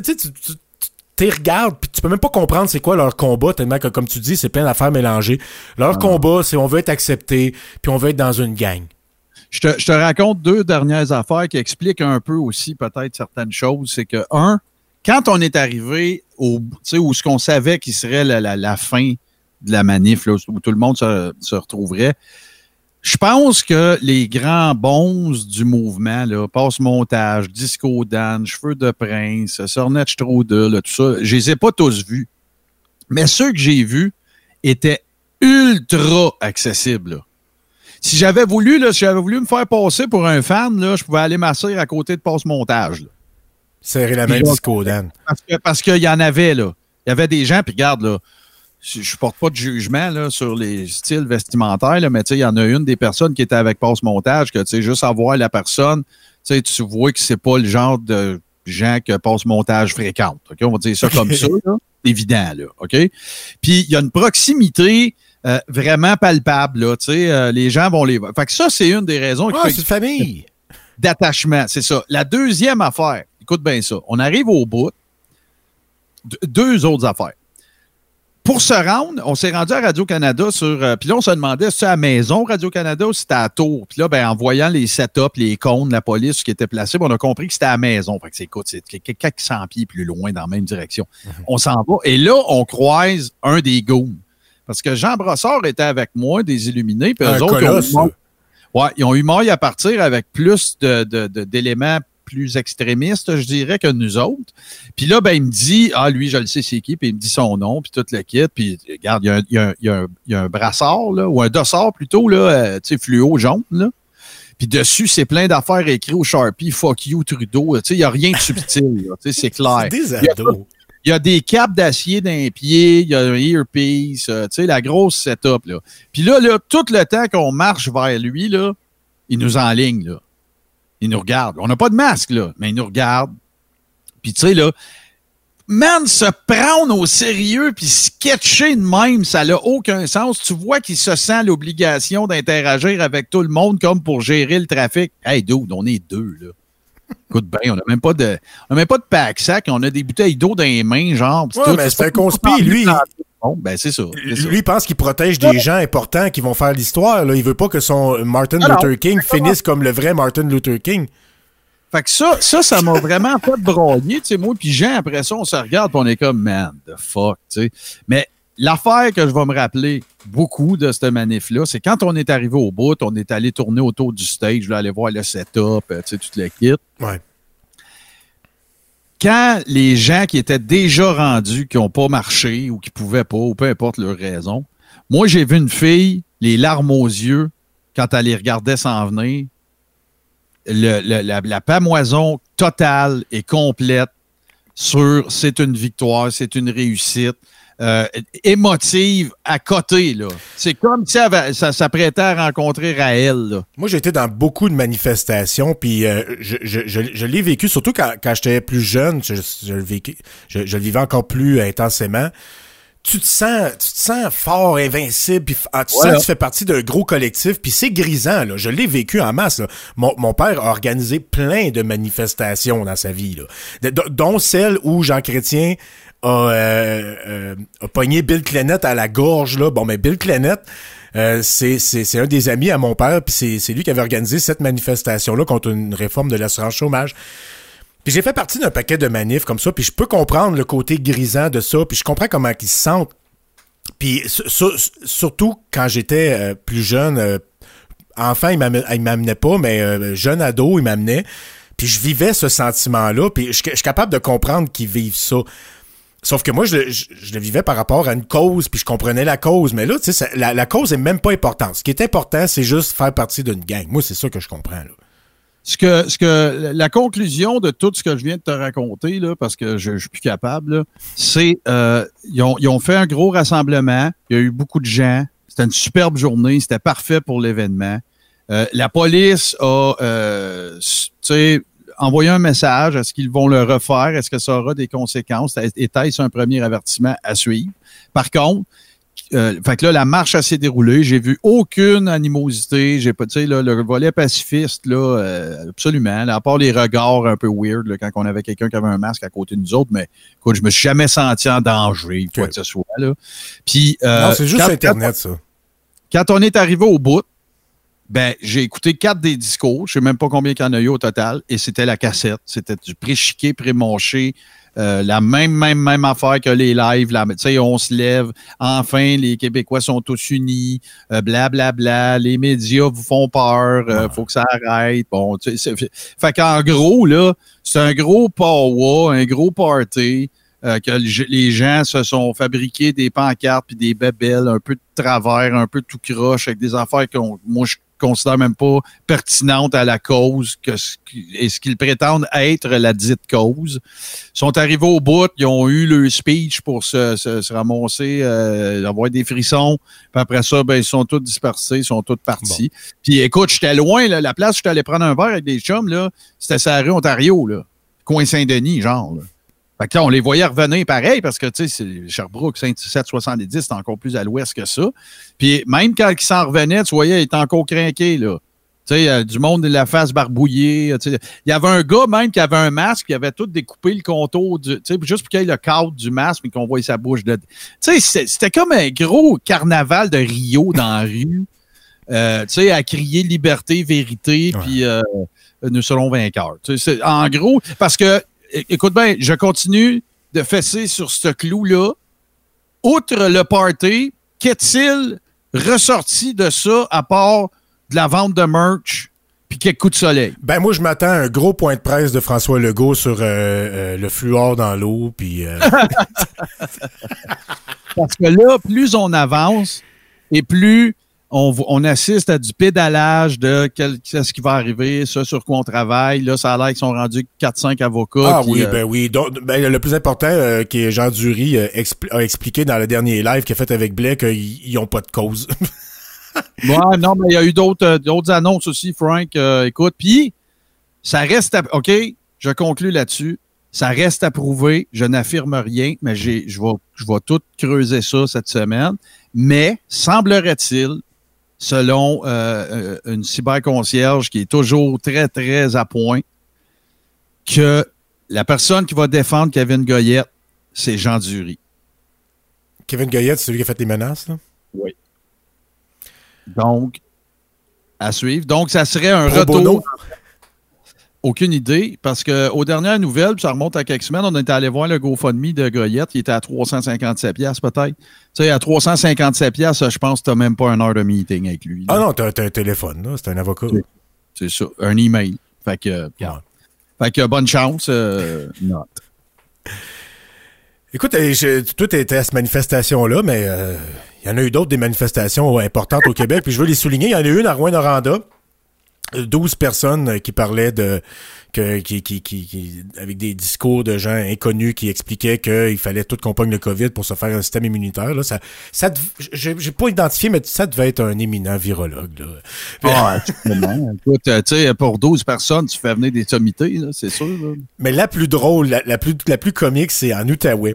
tu regardes, puis tu peux même pas comprendre c'est quoi leur combat, tellement que, comme tu dis, c'est plein d'affaires mélangées. Leur combat, c'est on veut être accepté, puis on veut être dans une gang. Je te raconte 2 dernières affaires qui expliquent un peu aussi peut-être certaines choses. C'est que, quand on est arrivé où ce qu'on savait qu'il serait la fin de la manif, là, où tout le monde se retrouverait, je pense que les grands bons du mouvement, là, Passe-Montage, Disco Dan, Cheveux de Prince, Sornette Strudel, tout ça, je les ai pas tous vus. Mais ceux que j'ai vus étaient ultra accessibles, là. Si j'avais voulu me faire passer pour un fan, là, je pouvais aller m'asseoir à côté de Passe-Montage. Serrer la main Disco Dan. Parce qu'il y en avait, là. Il y avait des gens, puis regarde, là, je porte pas de jugement là, sur les styles vestimentaires, là, mais il y en a une des personnes qui était avec Passe-Montage, que juste à voir la personne, tu vois que c'est pas le genre de gens que Passe-Montage fréquente. Okay? On va dire ça comme ça, là. Évident, là. OK? Puis il y a une proximité vraiment palpable, là. Les gens vont les voir. Fait que ça, c'est une des raisons c'est une famille. D'attachement, c'est ça. La deuxième affaire, écoute bien ça, on arrive au bout, 2 autres affaires. Pour se rendre, on s'est rendu à Radio-Canada puis là, on se demandait si c'était à la maison Radio-Canada ou si c'était à la tour. Puis là, ben, en voyant les setups, les cônes, la police qui était placée, on a compris que c'était à la maison. Fait que c'est quelques 100 pieds plus loin dans la même direction. On s'en va. Et là, on croise un des goons. Parce que Jean Brassard était avec moi, des Illuminés, puis eux autres, ils ont eu maille à partir avec plus d'éléments plus extrémistes, je dirais, que nous autres. Puis là, ben, il me dit, lui, je le sais c'est qui, puis il me dit son nom, puis tout le kit, puis regarde, il y a un brassard, là, ou un dossard plutôt, là, fluo jaune, là. Puis dessus, c'est plein d'affaires écrites au Sharpie, fuck you, Trudeau, il n'y a rien de subtil, là, c'est clair. C'est des ados. Il y a des capes d'acier dans les pieds, il y a un earpiece, la grosse setup, là. Puis là, tout le temps qu'on marche vers lui, là, il nous enligne, là. Il nous regarde. On n'a pas de masque, là, mais il nous regarde. Puis, tu sais, là, man, se prendre au sérieux puis sketcher de même, ça n'a aucun sens. Tu vois qu'il se sent l'obligation d'interagir avec tout le monde comme pour gérer le trafic. Hey, dude, on est 2, là. Écoute bien, on n'a même pas de pack-sac, on a des bouteilles d'eau dans les mains, genre. Ouais, mais c'est un conspi, lui. Bon, ben c'est ça. Lui, il pense qu'il protège des gens importants qui vont faire l'histoire. Là. Il veut pas que son Martin Luther King finisse comme le vrai Martin Luther King. Fait que ça m'a vraiment fait broyer, tu sais, moi puis Jean, après ça, on se regarde et on est comme, man, the fuck, tu sais. Mais l'affaire que je vais me rappeler beaucoup de cette manif-là, c'est quand on est arrivé au bout, on est allé tourner autour du stage, là, aller voir le setup, tu sais, tout le kit. Ouais. Quand les gens qui étaient déjà rendus, qui n'ont pas marché ou qui pouvaient pas, ou peu importe leur raison, moi, j'ai vu une fille, les larmes aux yeux, quand elle les regardait s'en venir, la pamoison totale et complète sur c'est une victoire, c'est une réussite, émotive à côté, là. C'est comme si ça s'apprêtait à rencontrer Raël, là. Moi, j'ai été dans beaucoup de manifestations, puis je l'ai vécu, surtout quand j'étais plus jeune, je le vivais encore plus intensément. Tu te sens fort, invincible, puis tu sens que tu fais partie d'un gros collectif, puis c'est grisant, là. Je l'ai vécu en masse, là. Mon père a organisé plein de manifestations dans sa vie, là. Dont celle où Jean Chrétien a pogné Bill Clenette à la gorge, là. Bon, mais Bill Clenette, c'est un des amis à mon père, puis c'est lui qui avait organisé cette manifestation-là contre une réforme de l'assurance chômage. Puis j'ai fait partie d'un paquet de manifs comme ça, puis je peux comprendre le côté grisant de ça, puis je comprends comment ils se sentent. Puis surtout quand j'étais plus jeune, enfant, il m'amenait pas, mais jeune ado, il m'amenait. Puis je vivais ce sentiment-là, puis je suis capable de comprendre qu'ils vivent ça. Sauf que moi, je le vivais par rapport à une cause, puis je comprenais la cause. Mais là, tu sais, la cause est même pas importante. Ce qui est important, c'est juste faire partie d'une gang. Moi, c'est ça que je comprends, là. La conclusion de tout ce que je viens de te raconter, là, parce que je suis plus capable, là, c'est ils ont fait un gros rassemblement. Il y a eu beaucoup de gens. C'était une superbe journée. C'était parfait pour l'événement. La police a envoyé un message. Est-ce qu'ils vont le refaire? Est-ce que ça aura des conséquences? Était-ce un premier avertissement à suivre? Par contre, fait que là, la marche s'est déroulée. J'ai vu aucune animosité. J'ai pas, tu sais, le volet pacifiste, là, absolument. Là, à part les regards un peu weird, là, quand on avait quelqu'un qui avait un masque à côté de nous autres, mais écoute, je me suis jamais senti en danger, quoi que ce soit, là. Puis, non, c'est juste Internet, ça. Quand on est arrivé au bout, ben, j'ai écouté 4 des discours. Je sais même pas combien qu'il y en a eu au total. Et c'était la cassette. C'était du pré-chiqué, pré-monché. La même affaire que les lives. Tu sais, on se lève. Enfin, les Québécois sont tous unis. Blablabla. Les médias vous font peur. Faut que ça arrête. Bon, tu sais, fait qu'en gros, là, c'est un gros power, un gros party. Que les gens se sont fabriqués des pancartes puis des bébelles un peu de travers, un peu tout croche, avec des affaires que moi, je considère même pas pertinentes à la cause et ce qu'ils prétendent être la dite cause. Ils sont arrivés au bout, ils ont eu le speech pour se ramasser, avoir des frissons. Puis après ça, ben ils sont tous dispersés, ils sont tous partis. Bon. Puis écoute, j'étais loin, là, la place où j'étais allé prendre un verre avec des chums, là, c'était sur la rue Ontario, là, coin Saint-Denis, genre, là. Fait que là, on les voyait revenir pareil parce que, tu sais, c'est Sherbrooke, 770, c'est encore plus à l'ouest que ça. Puis même quand ils s'en revenaient, tu voyais, ils étaient encore craqués, là. Tu sais, du monde de la face barbouillée. Il y avait un gars même qui avait un masque, qui avait tout découpé le contour, tu sais, juste pour qu'il y ait le cadre du masque, mais qu'on voyait sa bouche. Tu sais, c'était comme un gros carnaval de Rio dans la rue. Tu sais, à crier liberté, vérité, puis nous serons vainqueurs. Tu sais, en gros, parce que écoute bien, je continue de fesser sur ce clou-là. Outre le party, qu'est-il ressorti de ça à part de la vente de merch puis quelques coups de soleil? Ben moi, je m'attends à un gros point de presse de François Legault sur le fluor dans l'eau. Puis Parce que là, plus on avance et plus on assiste à du pédalage de qu'est-ce qui va arriver, ça sur quoi on travaille. Là, ça a l'air qu'ils sont rendus 4-5 avocats. Ah oui, ben oui. Donc, le plus important, qui est Jean Dury, a expliqué dans le dernier live qu'il a fait avec Blais qu'ils n'ont pas de cause. Ouais, non, mais il y a eu d'autres annonces aussi, Frank. Écoute, puis ça reste OK, je conclus là-dessus. Ça reste à prouver. Je n'affirme rien, mais je vais tout creuser ça cette semaine. Mais semblerait-il, selon une cyberconcierge qui est toujours très, très à point, que la personne qui va défendre Kevin Goyette, c'est Jean Dury. Kevin Goyette, c'est celui qui a fait les menaces, là? Oui. Donc, à suivre. Donc, ça serait un retour. Aucune idée, parce qu'aux dernières nouvelles, ça remonte à quelques semaines, on était allé voir le GoFundMe de Goyette, qui était à 357$ peut-être. Tu sais, à 357$, je pense que tu n'as même pas une heure de meeting avec lui. Là. Ah non, tu as un téléphone, là. C'est un avocat. C'est ça, un email. Fait que bonne chance, note. Écoute, toi, t'étais à cette manifestation-là, mais il y en a eu d'autres des manifestations importantes au Québec, puis je veux les souligner. Il y en a eu une à Rouyn-Noranda. 12 personnes qui parlaient avec des discours de gens inconnus qui expliquaient qu'il fallait tout qu'on pogne le COVID pour se faire un système immunitaire. Là, j'ai pas identifié, mais ça devait être un éminent virologue. Là. Écoute, tu sais, pour 12 personnes, tu fais venir des sommités, là, c'est sûr. Là. Mais la plus drôle, la plus comique, c'est en Outaouais.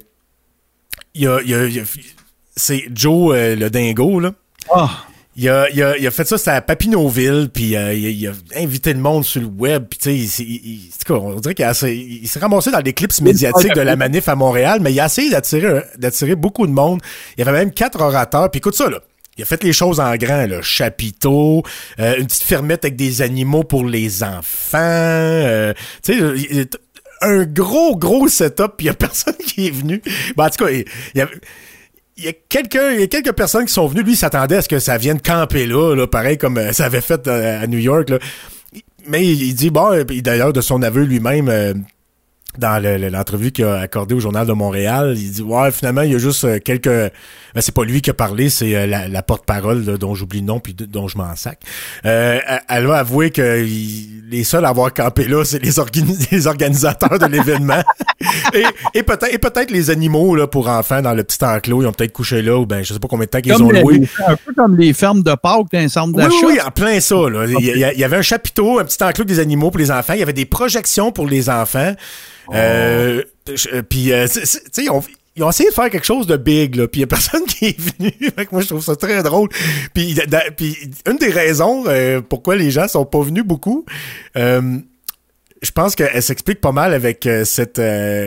C'est Joe le dingo, là. Il a fait ça, c'était à Papineauville, puis il a invité le monde sur le web, puis tu sais, on dirait qu'il s'est ramassé dans les clips médiatiques de la manif à Montréal, mais il a essayé d'attirer beaucoup de monde. Il y avait même 4 orateurs, puis écoute ça, là. Il a fait les choses en grand, là. Chapiteau, une petite fermette avec des animaux pour les enfants, tu sais, un gros setup, puis il y a personne qui est venu. En tout cas, il y a quelques personnes qui sont venues. Lui, il s'attendait à ce que ça vienne camper là, pareil comme ça avait fait à New York. Là. Mais il dit, bon, d'ailleurs, de son aveu lui-même, dans l'entrevue qu'il a accordée au Journal de Montréal, il dit, ouais, finalement, il y a juste quelques... Ben, c'est pas lui qui a parlé, c'est la porte-parole là, dont j'oublie le nom puis dont je m'en sac. Elle a avoué que les seuls à avoir campé là, c'est les organisateurs de l'événement. et peut-être les animaux là pour enfants dans le petit enclos, ils ont peut-être couché là ou ben je sais pas combien de temps qu'ils ont loué. Un peu comme les fermes de Pâques d'un centre d'achat. Oui, en plein ça. Là. Il y avait un chapiteau, un petit enclos des animaux pour les enfants. Il y avait des projections pour les enfants. Puis, tu sais, ils ont essayé de faire quelque chose de big, là, puis il y a personne qui est venu. Fait que moi, je trouve ça très drôle. Puis une des raisons pourquoi les gens sont pas venus beaucoup, je pense qu'elle s'explique pas mal avec cette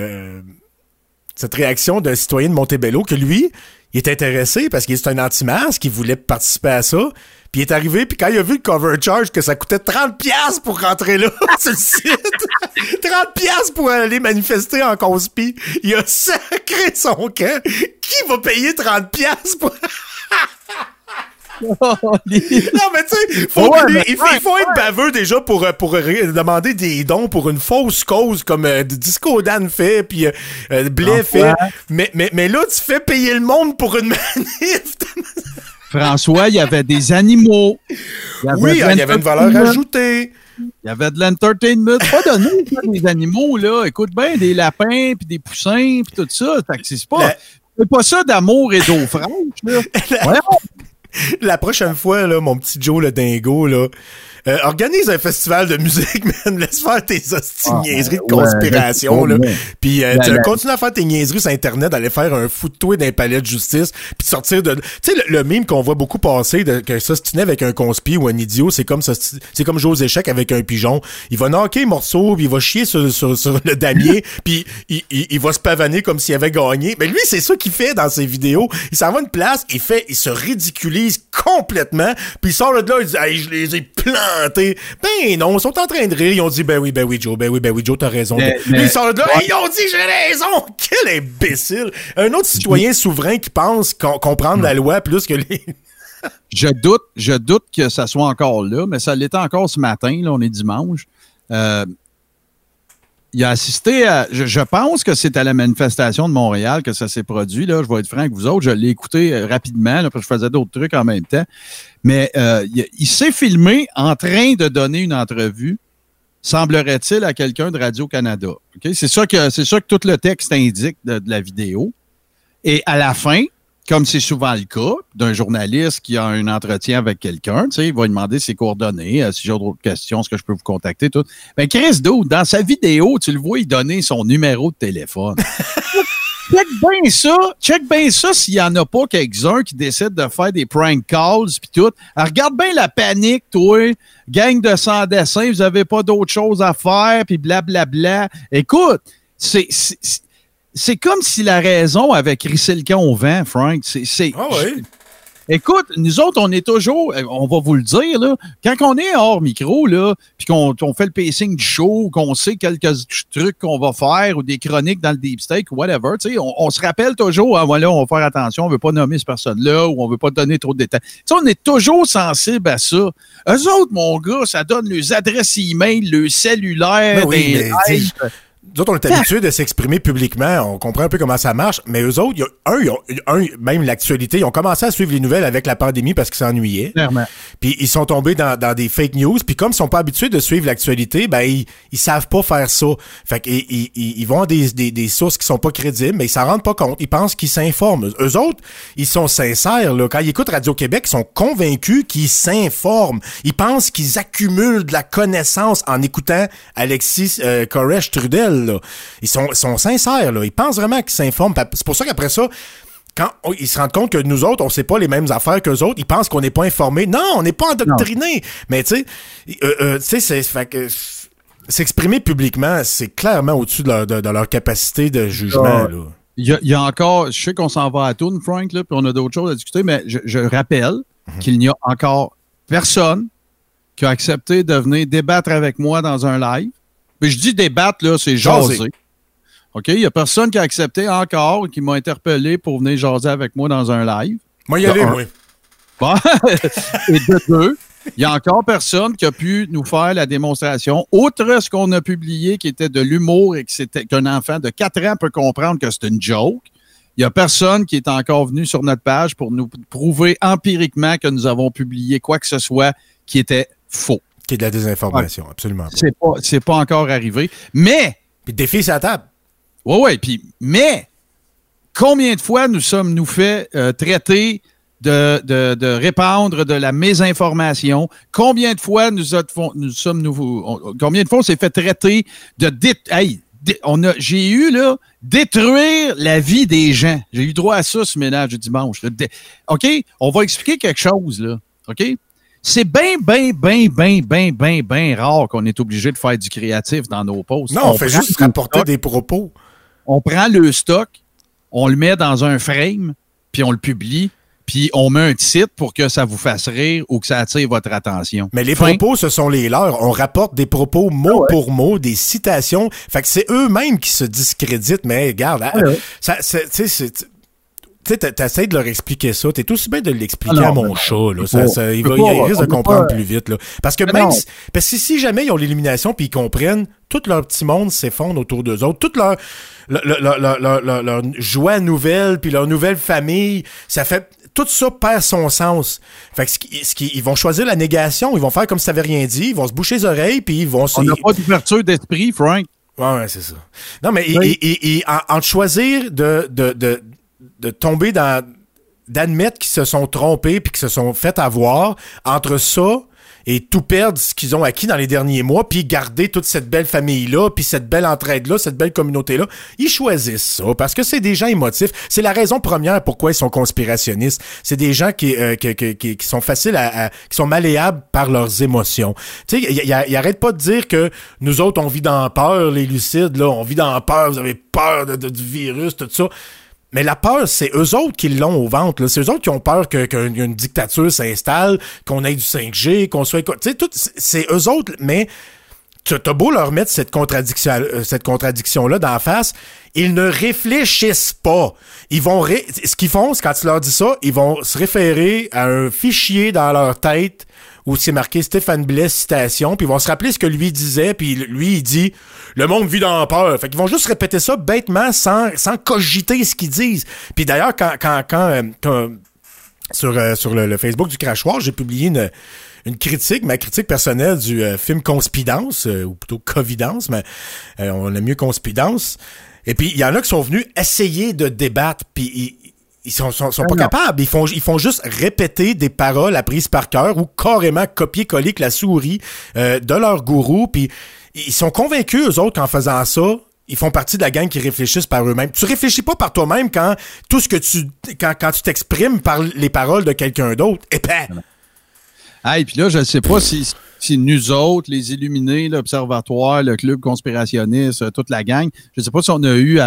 réaction d'un citoyen de Montebello que lui, il est intéressé parce qu'il est un anti-masque, il voulait participer à ça. Puis il est arrivé, puis quand il a vu le cover charge que ça coûtait 30$ pour rentrer là sur le site, 30$ pour aller manifester en conspi, il a sacré son camp. Qui va payer 30$ pour... Non, mais tu sais, il faut être baveux déjà pour demander des dons pour une fausse cause comme Disco Dan fait, puis Blais fait. Mais là, tu fais payer le monde pour une manif. François, il y avait des animaux. Il y avait une valeur ajoutée. Il y avait de l'entertainment. Pas donné, des animaux, là. Écoute bien, des lapins, puis des poussins, puis tout ça. Fait que c'est pas ça d'amour et d'eau fraîche, là. La prochaine fois, là, mon petit Joe le dingo, là, organise un festival de musique, man. Laisse faire tes hosties niaiseries de conspiration, là. Puis continue à faire tes niaiseries sur Internet, d'aller faire un fou de toi d'un palais de justice, puis de sortir de... Tu sais, le meme qu'on voit beaucoup passer, que s'ostiner avec un conspi ou un idiot, c'est comme jouer aux échecs avec un pigeon. Il va knocker un morceau, puis il va chier sur le damier, puis il va se pavaner comme s'il avait gagné. Mais lui, c'est ça qu'il fait dans ses vidéos. Il s'en va à une place, il se ridiculise complètement, puis il sort de là, il dit « Hey, je les ai plantés. » Ben non, ils sont en train de rire. Ils ont dit, ben oui, Joe, t'as raison. Ils sortent de là, ils ont dit, j'ai raison. Quel imbécile. Un autre citoyen souverain qui pense comprendre la loi plus que les... Je doute que ça soit encore là, mais ça l'était encore ce matin, là, on est dimanche. Il a assisté à... Je pense que c'est à la manifestation de Montréal que ça s'est produit. Là. Je vais être franc avec vous autres. Je l'ai écouté rapidement là, parce que je faisais d'autres trucs en même temps. Mais il s'est filmé en train de donner une entrevue, semblerait-il, à quelqu'un de Radio-Canada. Okay? C'est ça que tout le texte indique de la vidéo. Et à la fin, comme c'est souvent le cas d'un journaliste qui a un entretien avec quelqu'un, tu sais, il va lui demander ses coordonnées, si j'ai d'autres questions, est-ce que je peux vous contacter, tout. Ben, Chris Do, dans sa vidéo, tu le vois, il donner son numéro de téléphone. Check bien ça s'il n'y en a pas quelques-uns qui décident de faire des prank calls puis tout. Alors, regarde bien la panique, toi. Gang de sans-dessin, vous n'avez pas d'autre chose à faire, puis blablabla. Écoute, c'est comme si la raison avait crissé le camp au vent, Frank. Écoute, nous autres, on est toujours, on va vous le dire, là, quand on est hors micro, là, puis qu'on fait le pacing du show, qu'on sait quelques trucs qu'on va faire ou des chroniques dans le deep steak, whatever, tu sais, on se rappelle toujours, voilà, on va faire attention, on veut pas nommer cette personne-là ou on veut pas donner trop de détails. Tu sais, on est toujours sensible à ça. Eux autres, mon gars, ça donne leurs adresses e-mail, le cellulaire, Nous autres, on est habitués de s'exprimer publiquement. On comprend un peu comment ça marche. Mais eux autres, même l'actualité, ils ont commencé à suivre les nouvelles avec la pandémie parce qu'ils s'ennuyaient. Clairement. Puis ils sont tombés dans des fake news. Puis comme ils sont pas habitués de suivre l'actualité, ben ils savent pas faire ça. Fait qu'ils vont à des sources qui sont pas crédibles, mais ils s'en rendent pas compte. Ils pensent qu'ils s'informent. Eux autres, ils sont sincères. Là. Quand ils écoutent Radio-Québec, ils sont convaincus qu'ils s'informent. Ils pensent qu'ils accumulent de la connaissance en écoutant Alexis Koresh-Trudel. Là. Ils sont sincères, là. Ils pensent vraiment qu'ils s'informent. C'est pour ça qu'après ça, quand ils se rendent compte que nous autres, on sait pas les mêmes affaires qu'eux autres, ils pensent qu'on n'est pas informés. Non, on n'est pas endoctrinés. Mais tu sais, s'exprimer publiquement, c'est clairement au-dessus de leur capacité de jugement. Là. Il y a encore, je sais qu'on s'en va à tourne, Frank, là, puis on a d'autres choses à discuter, mais je rappelle qu'il n'y a encore personne qui a accepté de venir débattre avec moi dans un live. Mais je dis débattre, là, c'est jaser. OK? Il n'y a personne qui a accepté encore, qui m'a interpellé pour venir jaser avec moi dans un live. Moi, y aller, moi. Bon. Et de deux, Il y a encore personne qui a pu nous faire la démonstration. Outre ce qu'on a publié qui était de l'humour et qu'un enfant de 4 ans peut comprendre que c'est une joke, il n'y a personne qui est encore venu sur notre page pour nous prouver empiriquement que nous avons publié quoi que ce soit qui était faux. Qui est de la désinformation, absolument. C'est pas encore arrivé. Mais... Puis le défi, c'est à table. Oui. Mais, combien de fois nous sommes fait traiter de répandre de la mésinformation? Combien de fois combien de fois on s'est fait traiter de... j'ai eu, là, détruire la vie des gens. J'ai eu droit à ça ce ménage du dimanche. OK? On va expliquer quelque chose, là. OK? C'est bien rare qu'on est obligé de faire du créatif dans nos posts. Non, on fait juste rapporter des propos. On prend le stock, on le met dans un frame, puis on le publie, puis on met un titre pour que ça vous fasse rire ou que ça attire votre attention. Mais les propos, ce sont les leurs. On rapporte des propos mot pour mot, des citations. Fait que c'est eux-mêmes qui se discréditent. Mais regarde, tu essaies de leur expliquer ça. T'es aussi bien de l'expliquer à mon chat. Là. Il risque de comprendre plus vite. Là. Parce que si jamais ils ont l'élimination puis ils comprennent, tout leur petit monde s'effondre autour d'eux autres. Toute leur joie nouvelle puis leur nouvelle famille, ça fait... Tout ça perd son sens. Fait que ils vont choisir la négation. Ils vont faire comme si ça n'avait rien dit. Ils vont se boucher les oreilles puis ils vont... On n'a pas d'ouverture d'esprit, Frank. Ouais, c'est ça. Non, mais en choisir de tomber dans... d'admettre qu'ils se sont trompés puis qu'ils se sont fait avoir, entre ça et tout perdre ce qu'ils ont acquis dans les derniers mois, puis garder toute cette belle famille-là, puis cette belle entraide-là, cette belle communauté-là, ils choisissent ça, parce que c'est des gens émotifs. C'est la raison première pourquoi ils sont conspirationnistes. C'est des gens qui sont faciles qui sont malléables par leurs émotions. Tu sais, ils arrêtent pas de dire que nous autres, on vit dans la peur, les lucides, là, on vit dans la peur, vous avez peur du virus, tout ça. Mais la peur, c'est eux autres qui l'ont au ventre. Là. C'est eux autres qui ont peur qu'une dictature s'installe, qu'on ait du 5G, qu'on soit... Tu sais, c'est eux autres, mais t'as beau leur mettre cette contradiction-là d'en face, ils ne réfléchissent pas. Ils vont ce qu'ils font, c'est quand tu leur dis ça, ils vont se référer à un fichier dans leur tête où c'est marqué Stéphane Blais, citation, puis ils vont se rappeler ce que lui disait, puis lui, il dit « Le monde vit dans la peur ». Fait qu'ils vont juste répéter ça bêtement, sans cogiter ce qu'ils disent. Puis d'ailleurs, quand sur le Facebook du Crachoir, j'ai publié une critique, ma critique personnelle du film Conspidance, ou plutôt Covidence, mais on a mieux Conspidance. Et puis, il y en a qui sont venus essayer de débattre, puis ils sont pas capables. Ils font juste répéter des paroles apprises par cœur ou carrément copier-coller avec la souris de leur gourou. Puis ils sont convaincus, eux autres, qu'en faisant ça, ils font partie de la gang qui réfléchissent par eux-mêmes. Tu réfléchis pas par toi-même quand tout ce que quand tu t'exprimes par les paroles de quelqu'un d'autre. Épais! Et puis là, je ne sais pas si nous autres, les Illuminés, l'Observatoire, le Club conspirationniste, toute la gang, je ne sais pas si on a eu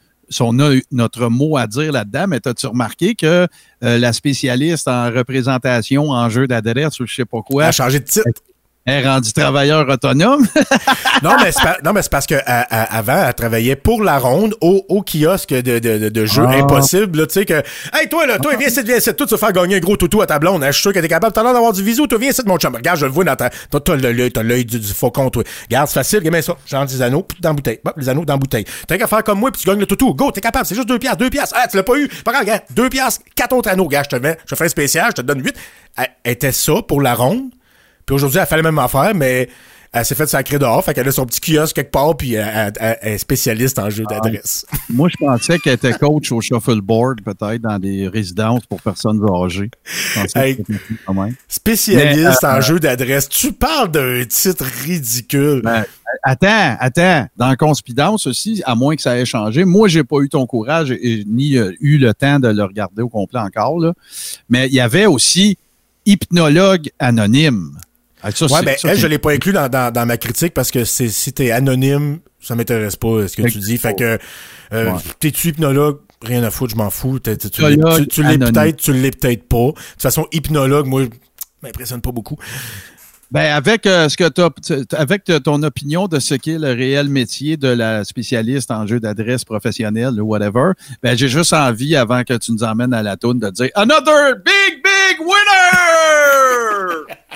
notre mot à dire là-dedans, mais as-tu remarqué que la spécialiste en représentation, en jeu d'adresse ou je sais pas quoi... a changé de titre. Elle est rendue travailleur autonome. Non, mais c'est parce que avant, elle travaillait pour la ronde au kiosque de jeux impossibles. Tu sais que, hey, toi, viens ici, toi, tu vas faire gagner un gros toutou à ta blonde. Je suis sûr que t'es capable. T'as l'air d'avoir du visou. Toi, viens ici, mon chum. Regarde, je le vois dans ta. T'as l'œil du faucon, toi. Regarde, c'est facile. Regarde ça. Genre des anneaux, dans la bouteille. Hop, les anneaux dans la bouteille. T'as qu'à faire comme moi, puis tu gagnes le toutou. Go, t'es capable. C'est juste 2 piastres. Ah, tu l'as pas eu. Pas grave, regarde. 2 piastres, 4 autres anneaux. Regarde, je te fais un spécial, je te donne 8. Elle était ça pour la ronde. Puis aujourd'hui, elle fait la même affaire, mais elle s'est fait sacrer dehors. Fait qu'elle a son petit kiosque quelque part, puis elle est spécialiste en jeu d'adresse. Moi, je pensais qu'elle était coach au shuffleboard, peut-être, dans des résidences pour personnes âgées. Spécialiste en jeu d'adresse. Tu parles d'un titre ridicule. Attends. Dans Conspidance aussi, à moins que ça ait changé, moi, j'ai pas eu ton courage ni eu le temps de le regarder au complet encore, là. Mais il y avait aussi Hypnologue anonyme. Je l'ai pas inclus dans ma critique parce que si t'es anonyme, ça m'intéresse pas ce que tu dis. Fait que t'es-tu hypnologue? Rien à foutre, je m'en fous. Tu l'es peut-être, tu l'es peut-être pas. De toute façon, hypnologue, moi, m'impressionne pas beaucoup. Avec avec ton opinion de ce qu'est le réel métier de la spécialiste en jeu d'adresse professionnelle ou whatever, j'ai juste envie, avant que tu nous emmènes à la toune, de dire « Another big winner! »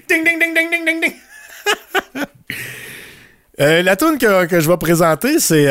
Ding, ding, ding, ding, ding, ding, ding. La toune que je vais présenter, c'est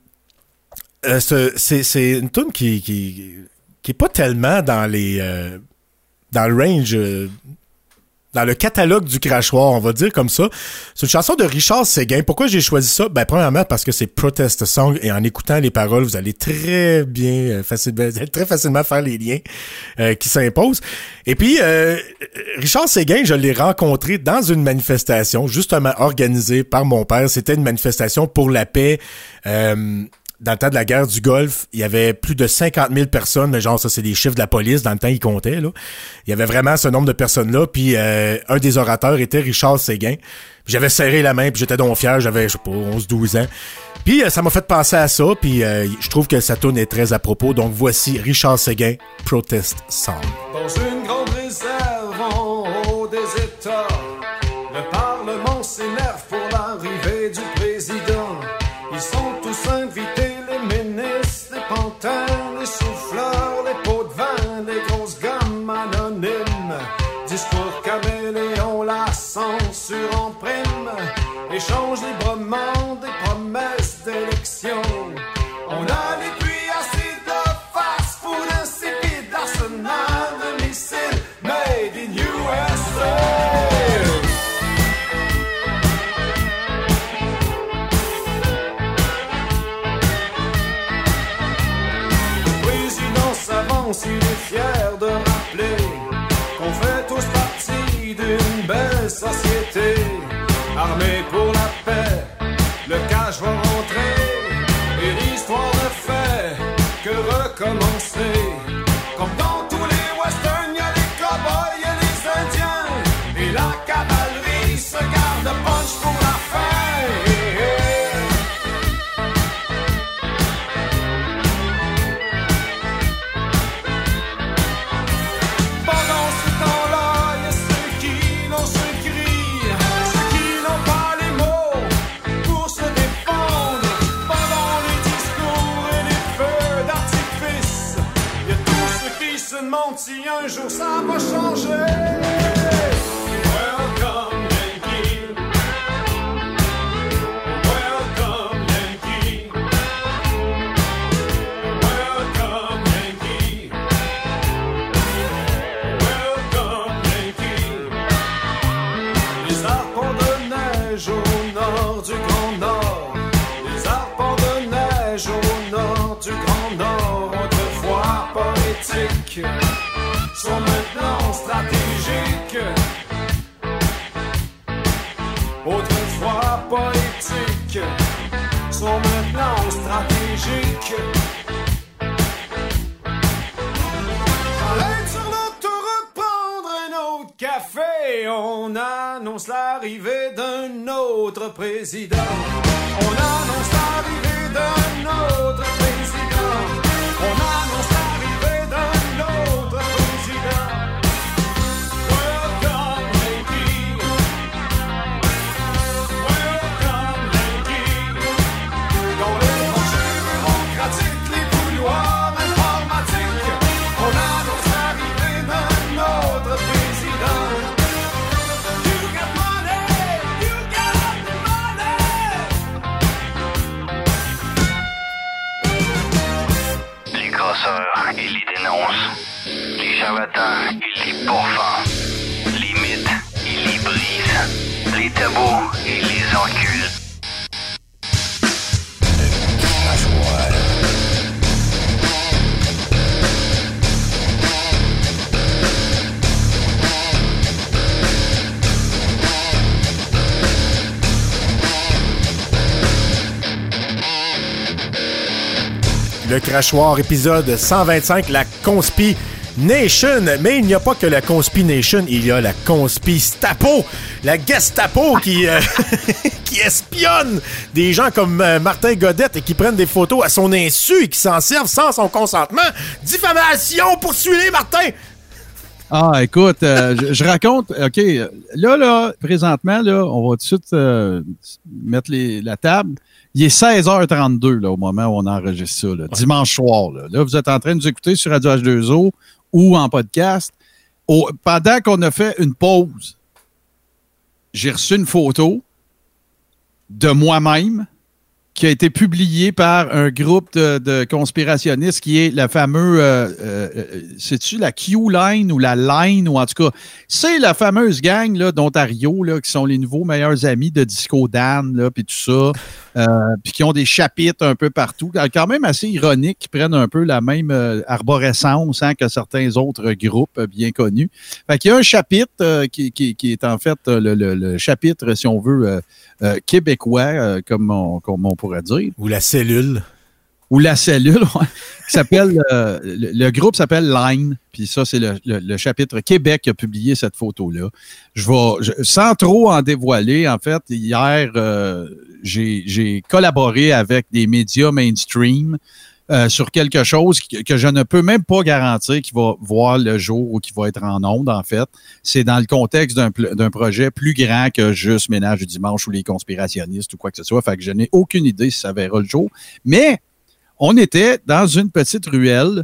une toune qui est pas tellement dans dans le range, dans le catalogue du crachoir, on va dire comme ça. C'est une chanson de Richard Séguin. Pourquoi j'ai choisi ça? Ben, premièrement, parce que c'est Protest Song, et en écoutant les paroles, vous allez très facilement faire les liens qui s'imposent. Et puis, Richard Séguin, je l'ai rencontré dans une manifestation, justement organisée par mon père. C'était une manifestation pour la paix, dans le temps de la guerre du Golfe, il y avait plus de 50 000 personnes, mais genre ça c'est des chiffres de la police, dans le temps ils comptaient, là. Il y avait vraiment ce nombre de personnes-là, puis un des orateurs était Richard Séguin. Puis j'avais serré la main, puis j'étais donc fier, j'avais, je sais pas, 11-12 ans. Puis ça m'a fait penser à ça, puis je trouve que sa tourne est très à propos, donc voici Richard Séguin, Protest Song. Dans une grande réserve en haut des États, le Parlement s'énerve pour l'arrivée du président. Ils sont tous invités, les ministres, les pantins, les souffleurs, les pots de vin, les grosses gammes anonymes. Discours caméléon, la censure en prime. Échange librement des promesses d'élection. On a les pluies acides de face pour l'insipide arsenal de missiles made in USA. Il est fier de rappeler qu'on fait tous partie d'une belle société. Armés pour la paix, le cash va rentrer et l'histoire ne fait que recommencer. Comme dans tous les westerns, y'a les cowboys et les indiens, et la cavalerie se garde punch pour la fin. Si un jour ça va changer. Welcome Yankee. Welcome Yankee. Welcome Yankee. Welcome Yankee. Les arpents de neige au nord du Grand Nord. Les arpents de neige au nord du Grand Nord. Autrefois poétiques sont maintenant stratégiques. Autrefois poétiques sont maintenant stratégiques. J'allais sur l'autoroute prendre un autre café. On annonce l'arrivée d'un autre président. On annonce l'arrivée d'un autre président. On annonce l'arrivée d'un autre président. Welcome Yankee. Welcome Yankee. Dans les tranchées bureaucratiques, les couloirs informatiques, on annonce l'arrivée d'un autre président. You got money, you got money. Les crosseurs, ils les dénoncent. Les charlatans, ils les pourfendent. Les mythes, ils les brisent. Les tabous, ils les enculent. Le Crachoir, épisode 125, la Conspi Nation. Mais il n'y a pas que la Conspi Nation, il y a la Conspi Stapo, la Gestapo qui espionne des gens comme Martin Godette et qui prennent des photos à son insu et qui s'en servent sans son consentement. Diffamation, poursuivez Martin! Ah, écoute, je raconte, OK, là, présentement, là, on va tout de suite mettre la table. Il est 16h32 là, au moment où on enregistre ça, là, dimanche soir. Là, vous êtes en train de nous écouter sur Radio H2O ou en podcast. Pendant qu'on a fait une pause j'ai reçu une photo de moi-même qui a été publiée par un groupe de conspirationnistes qui est la fameuse, c'est-tu la Q-Line ou la Line, ou en tout cas, c'est la fameuse gang là, d'Ontario là, qui sont les nouveaux meilleurs amis de Disco Dan, puis tout ça, puis qui ont des chapitres un peu partout, quand même assez ironiques, qui prennent un peu la même arborescence que certains autres groupes bien connus. Fait qu'il y a un chapitre qui est en fait le chapitre, si on veut, québécois, comme on pourrait dire. Ou la cellule. Ou la cellule, ouais, qui s'appelle, le groupe s'appelle Line, puis ça, c'est le chapitre Québec qui a publié cette photo-là. Sans trop en dévoiler, en fait, hier, j'ai collaboré avec des médias mainstream sur quelque chose que je ne peux même pas garantir qu'il va voir le jour ou qu'il va être en ondes, en fait. C'est dans le contexte d'un projet plus grand que juste Ménage du dimanche ou les conspirationnistes ou quoi que ce soit. Fait que je n'ai aucune idée si ça verra le jour. Mais on était dans une petite ruelle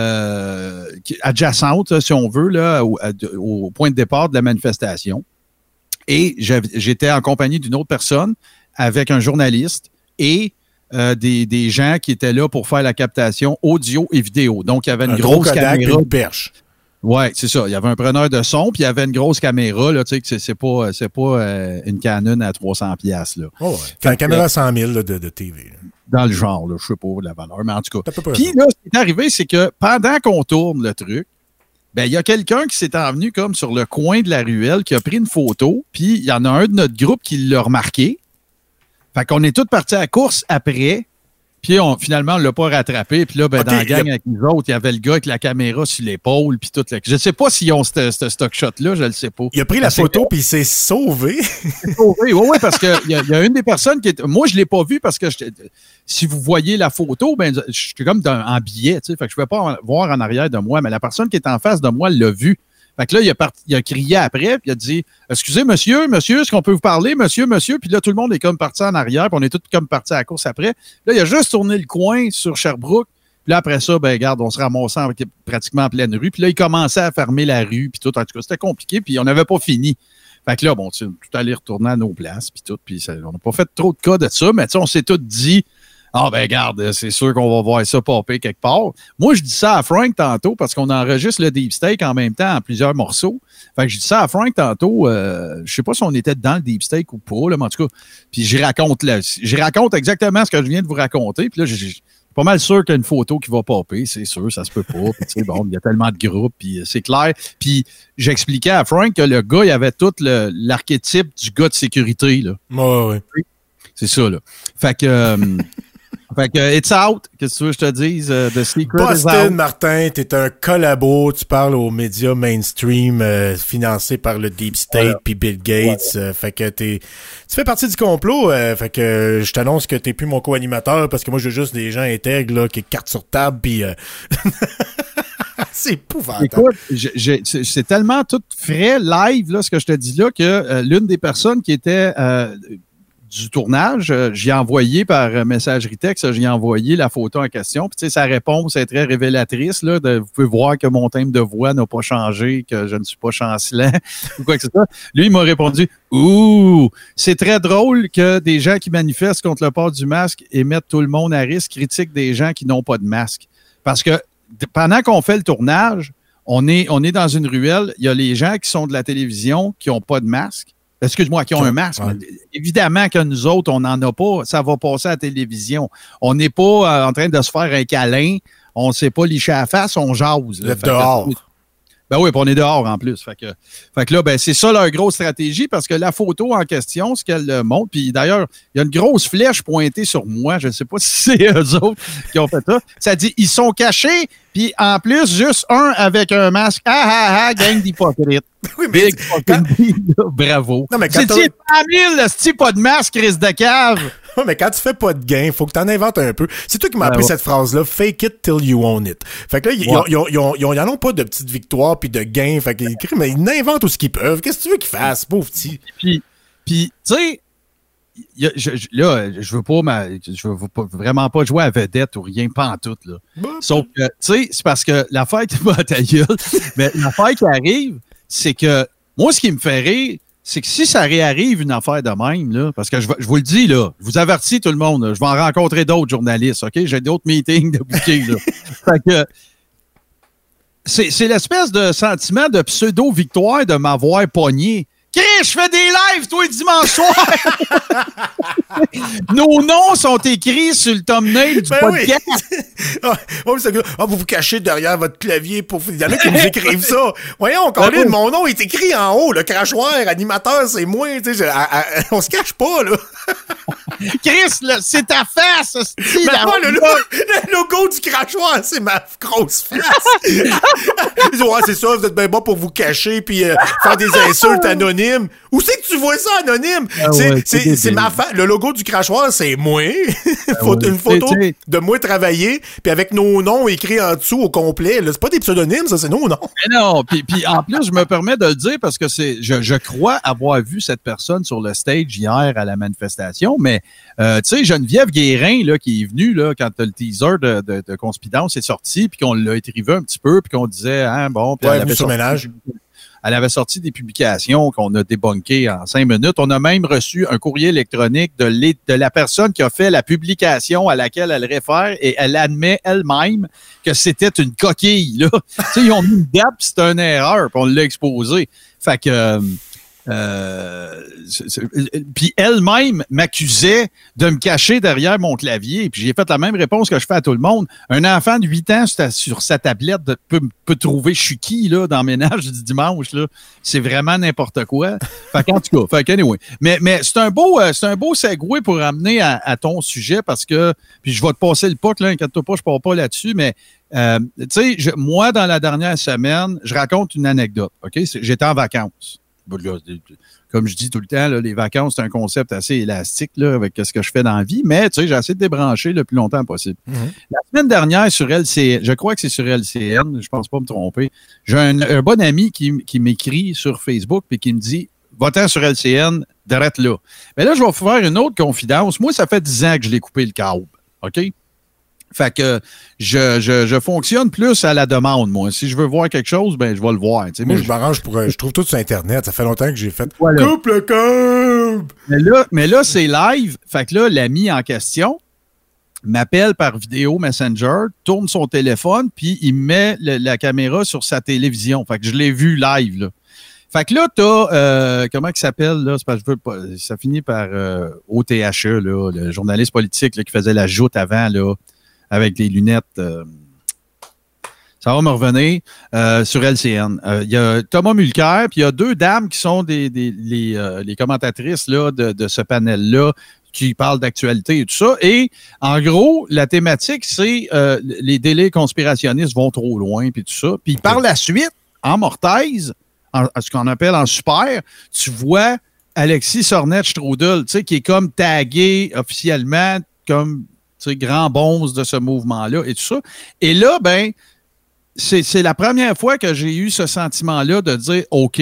adjacente, si on veut, là, au point de départ de la manifestation. Et j'étais en compagnie d'une autre personne avec un journaliste et des gens qui étaient là pour faire la captation audio et vidéo. Donc, il y avait une grosse caméra. Une perche. Oui, c'est ça. Il y avait un preneur de son, puis il y avait une grosse caméra. Là, tu sais, que c'est pas une Canon à 300$. Là. Oh, ouais. Une caméra 100 000 là, de TV. Là. Dans le genre, là, je sais pas la valeur, mais en tout cas. Puis là, ce qui est arrivé, c'est que pendant qu'on tourne le truc, ben il y a quelqu'un qui s'est envenu comme sur le coin de la ruelle, qui a pris une photo, puis il y en a un de notre groupe qui l'a remarqué. Fait qu'on est tous partis à la course après, puis finalement, on ne l'a pas rattrapé. Puis là, dans la gang avec nous autres, il y avait le gars avec la caméra sur l'épaule, puis tout. Je ne sais pas s'ils ont ce stock shot-là, je ne le sais pas. Il a pris la photo, puis il s'est sauvé. Oui, parce qu'il y a une des personnes qui est... Moi, je ne l'ai pas vu parce que si vous voyez la photo, je suis comme en billet, tu sais, fait que je ne pouvais pas voir en arrière de moi, mais la personne qui est en face de moi l'a vu. Fait que là, il a crié après, puis il a dit « Excusez, monsieur, est-ce qu'on peut vous parler, monsieur? » Puis là, tout le monde est comme parti en arrière, puis on est tous comme partis à la course après. Là, il a juste tourné le coin sur Sherbrooke. Puis là, après ça, regarde, on se ramassait pratiquement en pleine rue. Puis là, il commençait à fermer la rue, puis tout. En tout cas, c'était compliqué, puis on n'avait pas fini. Fait que là, tout allait retourner à nos places, puis tout. Puis on n'a pas fait trop de cas de ça, mais on s'est tous dit... Ah, regarde, c'est sûr qu'on va voir ça popper quelque part. Moi, je dis ça à Frank tantôt parce qu'on enregistre le Deep Steak en même temps en plusieurs morceaux. Fait que je dis ça à Frank tantôt. Je sais pas si on était dans le Deep Steak ou pas, là, mais en tout cas. Puis je raconte exactement ce que je viens de vous raconter. Puis là, je suis pas mal sûr qu'il y a une photo qui va popper. C'est sûr, ça se peut pas. Puis, il y a tellement de groupes, puis c'est clair. Puis j'expliquais à Frank que le gars, il avait tout l'archétype du gars de sécurité, là. Ouais. C'est ça, là. Fait que it's out. Qu'est-ce que tu veux que je te dise? The secret is out. Martin, t'es un collabo. Tu parles aux médias mainstream financés par le Deep State puis Bill Gates. Fait que tu fais partie du complot. Fait que je t'annonce que t'es plus mon co-animateur parce que moi, j'ai juste des gens intègres là, qui cartent sur table puis... C'est épouvantable. Écoute, c'est tellement tout frais, live, là, ce que je te dis là, que l'une des personnes qui était... du tournage, j'ai envoyé par messagerie texte, j'ai envoyé la photo en question. Puis, tu sais, sa réponse est très révélatrice. Là, vous pouvez voir que mon thème de voix n'a pas changé, que je ne suis pas chancelant ou quoi que ce soit. Lui, il m'a répondu « Ouh, c'est très drôle que des gens qui manifestent contre le port du masque et mettent tout le monde à risque critiquent des gens qui n'ont pas de masque. » Parce que pendant qu'on fait le tournage, on est dans une ruelle, il y a les gens qui sont de la télévision qui n'ont pas de masque. Excuse-moi, qui ont un masque. Ouais. Évidemment que nous autres, on n'en a pas. Ça va passer à la télévision. On n'est pas en train de se faire un câlin. On ne s'est pas licher à la face, on jase. Vous êtes dehors. Oui, puis on est dehors en plus. Fait que là, c'est ça leur grosse stratégie parce que la photo en question, ce qu'elle montre, puis d'ailleurs, il y a une grosse flèche pointée sur moi. Je ne sais pas si c'est eux autres qui ont fait ça. Ça dit, ils sont cachés, puis en plus, juste un avec un masque. Gang d'hypocrites. Oui, mais bravo. Non, mais quand c'est 100 000, ce pas de masque, risque de cave. Oui, mais quand tu fais pas de gain, il faut que tu en inventes un peu. C'est toi qui m'as appris cette phrase-là, fake it till you own it. Fait que là, ils en ont pas de petites victoires puis de gains. Fait qu'ils mais ils inventent tout ce qu'ils peuvent. Qu'est-ce que tu veux qu'ils fassent, pauvre petit? Puis tu sais, je veux vraiment pas jouer à vedette ou rien, pas en tout, là. Sauf que, tu sais, c'est parce que l'affaire qui va à ta gueule, mais l'affaire qui arrive, c'est que moi, ce qui me fait rire, c'est que si ça réarrive une affaire de même, là, parce que je vous le dis, là, je vous avertis tout le monde, là, je vais en rencontrer d'autres journalistes, OK? J'ai d'autres meetings de bouquets, là. Fait que c'est l'espèce de sentiment de pseudo-victoire de m'avoir pogné. Chris, je fais des lives, toi, dimanche soir! Nos noms sont écrits sur le thumbnail du podcast. Oui. Vous vous cachez derrière votre clavier pour... Il y en a qui nous écrivent ça. Voyons, Colin, mon nom est écrit en haut. Le crachoir, animateur, c'est moi. On se cache pas, là. Chris, là, c'est ta face! Mais moi, le logo du crachoir, c'est ma grosse face. Ils disent, ouais, c'est ça, vous êtes bien bon pour vous cacher puis faire des insultes anonymes. Où c'est que tu vois ça, anonyme? C'est ma face. Le logo du crachoir, c'est moi. Une photo de moi travaillé, puis avec nos noms écrits en dessous au complet. Là, c'est pas des pseudonymes, ça, c'est nos noms. Mais non, puis en plus, je me permets de le dire parce que je crois avoir vu cette personne sur le stage hier à la manifestation, mais tu sais, Geneviève Guérin, là, qui est venue là, quand le teaser de Conspidance est sorti, puis qu'on l'a étrivé un petit peu, puis qu'on disait, hein, bon... Puis elle avait sorti des publications qu'on a débunkées en 5 minutes. On a même reçu un courrier électronique de la personne qui a fait la publication à laquelle elle réfère et elle admet elle-même que c'était une coquille, là. Tu sais, ils ont mis une date puis c'était une erreur puis on l'a exposé. Fait que... puis elle-même m'accusait de me cacher derrière mon clavier. Puis j'ai fait la même réponse que je fais à tout le monde. Un enfant de 8 ans sur sa tablette peut trouver je suis qui là, dans Ménage du dimanche. Là. C'est vraiment n'importe quoi. Fait qu'en tout cas, anyway. Mais c'est un beau segway pour amener à ton sujet parce que, puis je vais te passer le puck, là, inquiète-toi pas, je ne pars pas là-dessus, mais tu sais, moi, dans la dernière semaine, je raconte une anecdote. OK? J'étais en vacances. Comme je dis tout le temps, là, les vacances, c'est un concept assez élastique là, avec ce que je fais dans la vie, mais tu sais, j'ai essayé de débrancher le plus longtemps possible. Mm-hmm. La semaine dernière, sur LCN, je crois que c'est sur LCN, je pense pas me tromper, j'ai un bon ami qui m'écrit sur Facebook et qui me dit « Va-t'en sur LCN, d'arrête là. » Mais là, je vais vous faire une autre confidence. Moi, ça fait 10 ans que je l'ai coupé le câble. OK? Fait que je fonctionne plus à la demande, moi. Si je veux voir quelque chose, ben je vais le voir. Moi, je m'arrange je trouve tout sur Internet. Ça fait longtemps que j'ai fait voilà. Coupe le câble! Mais là, c'est live. Fait que là, l'ami en question m'appelle par vidéo Messenger, tourne son téléphone, puis il met la caméra sur sa télévision. Fait que je l'ai vu live, là. Fait que là, t'as, comment il s'appelle, là? C'est parce que je veux pas, ça finit par OTHE, là, le journaliste politique là, qui faisait la joute avant, là. Avec les lunettes, ça va me revenir, sur LCN. Il y a Thomas Mulcair, puis il y a 2 dames qui sont les commentatrices là, de ce panel-là, qui parlent d'actualité et tout ça. Et en gros, la thématique, c'est les délais conspirationnistes vont trop loin, puis tout ça. Puis par la suite, en mortaise, ce qu'on appelle en super, tu vois Alexis Sornet-Strudel, tu sais, qui est comme tagué officiellement comme... Tu sais, grand bonze de ce mouvement-là et tout ça. Et là, ben, c'est la première fois que j'ai eu ce sentiment-là de dire, OK,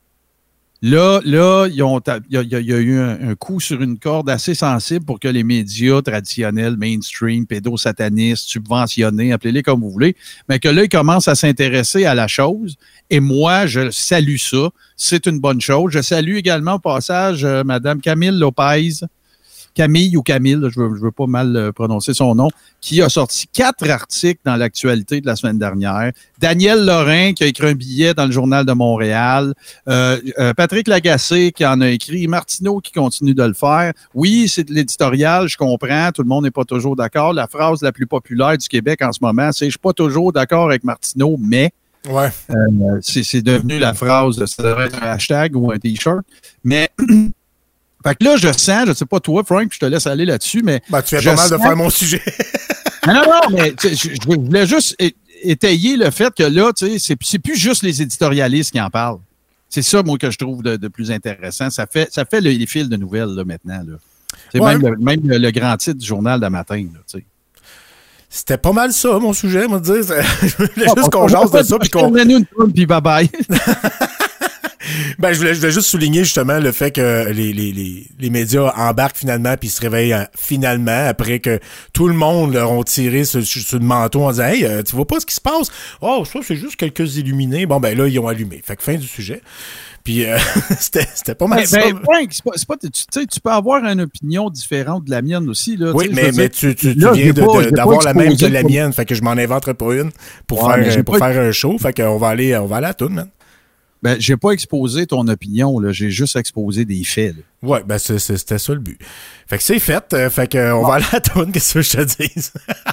là, il y a eu un coup sur une corde assez sensible pour que les médias traditionnels, mainstream, pédosatanistes, subventionnés, appelez-les comme vous voulez, mais que là, ils commencent à s'intéresser à la chose. Et moi, je salue ça. C'est une bonne chose. Je salue également au passage Mme Camille Lopez, Camille ou Camille, je veux pas mal prononcer son nom, qui a sorti 4 articles dans l'actualité de la semaine dernière. Daniel Lorrain, qui a écrit un billet dans le Journal de Montréal. Patrick Lagacé, qui en a écrit. Martineau, qui continue de le faire. Oui, c'est de l'éditorial, je comprends. Tout le monde n'est pas toujours d'accord. La phrase la plus populaire du Québec en ce moment, c'est « Je suis pas toujours d'accord avec Martineau, mais... » Ouais. C'est devenu la phrase, ça devrait être un hashtag ou un T-shirt. Mais... Fait que là, je sens, je sais pas toi, Frank, je te laisse aller là-dessus, mais... Ben, tu fais pas mal de faire mon sujet. non, mais je voulais juste étayer le fait que là, tu sais, c'est plus juste les éditorialistes qui en parlent. C'est ça, moi, que je trouve de plus intéressant. Ça fait les fils de nouvelles, là, maintenant. Là. C'est ouais. même le grand titre du journal de matin, là, tu sais. C'était pas mal ça, mon sujet, moi, de dire. Je voulais juste qu'on jase de ça, puis qu'on... Nous une tourne, puis bye-bye. Ben, je voulais juste souligner justement le fait que les médias embarquent finalement puis se réveillent finalement après que tout le monde leur ont tiré sur le manteau en disant « Hey, tu vois pas ce qui se passe? Oh, ça, c'est juste quelques illuminés. » Bon, ben là, ils ont allumé. Fait que fin du sujet. Puis c'était pas mal ça. Frank, tu peux avoir une opinion différente de la mienne aussi. Là, oui, mais tu viens d'avoir la même que la mienne. Fait que je m'en inventerai pas une pour faire un show. Fait qu'on va aller à la toune, man. Ben, j'ai pas exposé ton opinion, là. J'ai juste exposé des faits. Là. Ouais, ben c'était ça le but. Fait que c'est fait. Fait qu'on va aller à la toune, qu'est-ce que je te dis?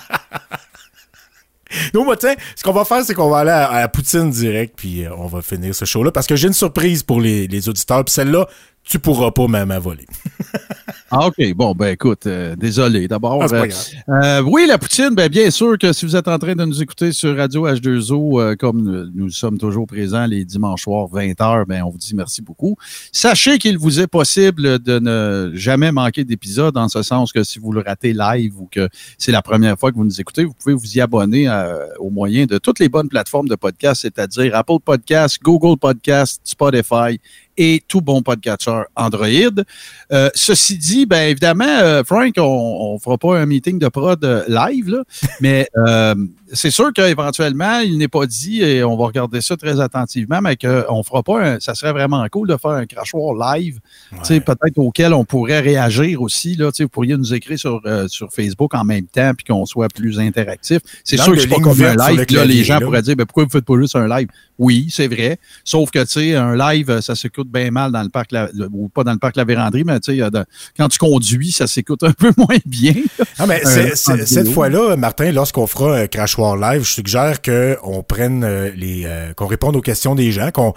Nous, moi, tiens, ce qu'on va faire, c'est qu'on va aller à la poutine direct, puis on va finir ce show-là, parce que j'ai une surprise pour les auditeurs, puis celle-là, tu pourras pas même voler. Ah, OK. Bon, ben écoute, désolé. D'abord, c'est pas grave. oui, la poutine, ben bien sûr que si vous êtes en train de nous écouter sur Radio H2O, comme nous sommes toujours présents les dimanches soirs, 20h, ben on vous dit merci beaucoup. Sachez qu'il vous est possible de ne jamais manquer d'épisode, en ce sens que si vous le ratez live ou que c'est la première fois que vous nous écoutez, vous pouvez vous y abonner au moyen de toutes les bonnes plateformes de podcast, c'est-à-dire Apple Podcasts, Google Podcasts, Spotify, et tout bon podcatcher Android. Ceci dit, ben évidemment, Frank, on fera pas un meeting de prod live, là, mais c'est sûr qu'éventuellement, il n'est pas dit, et on va regarder ça très attentivement, mais qu'on fera pas ça serait vraiment cool de faire un crachoir live, ouais. Peut-être auquel on pourrait réagir aussi. Là, vous pourriez nous écrire sur Facebook en même temps, puis qu'on soit plus interactif. C'est sûr que c'est pas comme un live, là, les gens pourraient dire, ben, pourquoi vous faites pas juste un live? Oui, c'est vrai. Sauf que, un live, ça s'écoute bien mal dans le parc, ou pas dans le parc La Vérandrie, mais quand tu conduis, ça s'écoute un peu moins bien. Ah, mais cette fois-là, Martin, lorsqu'on fera un crachoir live, je suggère qu'on prenne qu'on réponde aux questions des gens, qu'on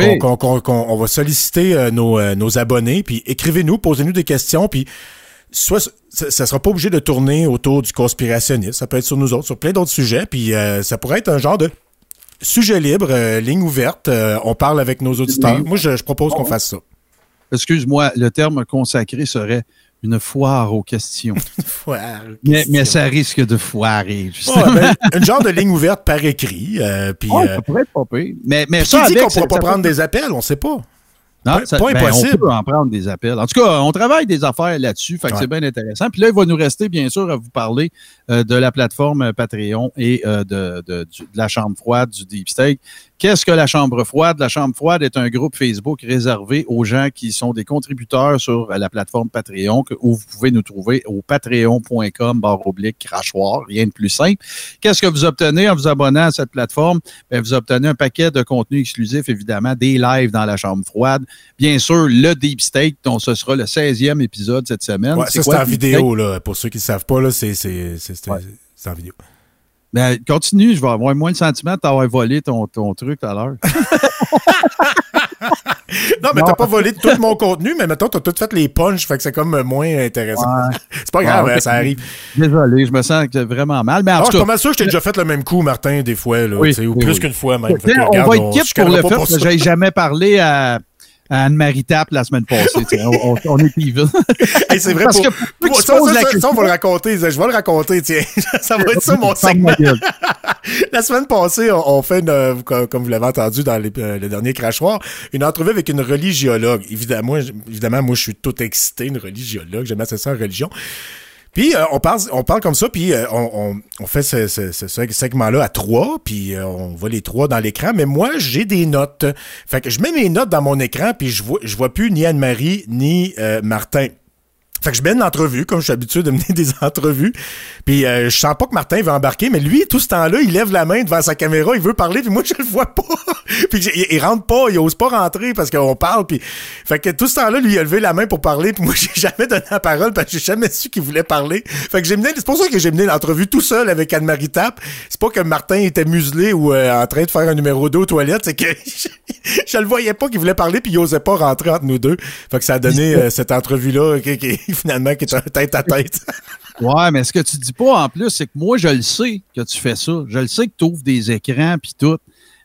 va solliciter nos abonnés, puis écrivez-nous, posez-nous des questions, puis soit ça sera pas obligé de tourner autour du conspirationniste, ça peut être sur nous autres, sur plein d'autres sujets, puis ça pourrait être un genre de sujet libre, ligne ouverte, on parle avec nos auditeurs. Moi, je propose qu'on fasse ça. Excuse-moi, le terme consacré serait une foire aux questions. Une foire aux questions. Mais ça risque de foirer, justement. Ouais, une genre de ligne ouverte par écrit. Puis, ça pourrait être pas pire. Mais ça dit qu'on ne pourra pas prendre des appels? On ne sait pas. Non, pas impossible. On peut en prendre des appels. En tout cas, on travaille des affaires là-dessus, fait que c'est bien intéressant. Puis là, il va nous rester, bien sûr, à vous parler de la plateforme Patreon et de la Chambre froide, du Deep State. Qu'est-ce que la Chambre froide? La Chambre froide est un groupe Facebook réservé aux gens qui sont des contributeurs sur la plateforme Patreon, où vous pouvez nous trouver au patreon.com/crachoir, rien de plus simple. Qu'est-ce que vous obtenez en vous abonnant à cette plateforme? Bien, vous obtenez un paquet de contenus exclusifs, évidemment, des lives dans la Chambre froide. Bien sûr, le Deep State, dont ce sera le 16e épisode cette semaine. Ouais, c'est en vidéo, là. Pour ceux qui ne savent pas, là, c'est en vidéo. Ben, continue, je vais avoir moins le sentiment de t'avoir volé ton truc tout à l'heure. Non, mais t'as pas volé tout mon contenu, mais mettons, t'as tout fait les punchs, fait que c'est comme moins intéressant. Ouais. C'est pas grave, ça arrive. Désolé, je me sens vraiment mal. Mais en tout cas, je suis pas mal sûr que je t'ai déjà fait le même coup, Martin, des fois, là, ou plus qu'une fois même. Fait que, on va être quitte pour le fait que j'ai jamais parlé à Anne-Marie Tapp la semaine passée. On est even. Hey, c'est vrai. Ça, on va le raconter. Je vais le raconter, tiens. Ça va être ça, mon segment. La semaine passée, on fait, comme vous l'avez entendu dans le dernier crachoir, une entrevue avec une religiologue. Évidemment, moi, je suis tout excité, une religiologue. J'aime assez ça en religion. Puis on parle comme ça, puis on fait ce segment-là à 3, puis on voit les 3 dans l'écran, mais moi, j'ai des notes. Fait que je mets mes notes dans mon écran, puis je vois plus ni Anne-Marie, ni Martin. Fait que je mène l'entrevue, comme je suis habitué de mener des entrevues. Puis je sens pas que Martin va embarquer, mais lui, tout ce temps-là, il lève la main devant sa caméra, il veut parler, puis moi, je le vois pas. Puis il rentre pas, il ose pas rentrer parce qu'on parle. Puis fait que tout ce temps-là, lui, il a levé la main pour parler, puis moi, j'ai jamais donné la parole parce que j'ai jamais su qu'il voulait parler. Fait que c'est pour ça que j'ai mené l'entrevue tout seul avec Anne-Marie Tapp. C'est pas que Martin était muselé ou en train de faire un numéro 2 aux toilettes, c'est que je le voyais pas qu'il voulait parler, puis il osait pas rentrer entre nous deux. Fait que ça a donné cette entrevue-là finalement, qui est un tête-à-tête. Ouais, mais ce que tu dis pas en plus, c'est que moi, je le sais que tu fais ça. Je le sais que tu ouvres des écrans puis tout.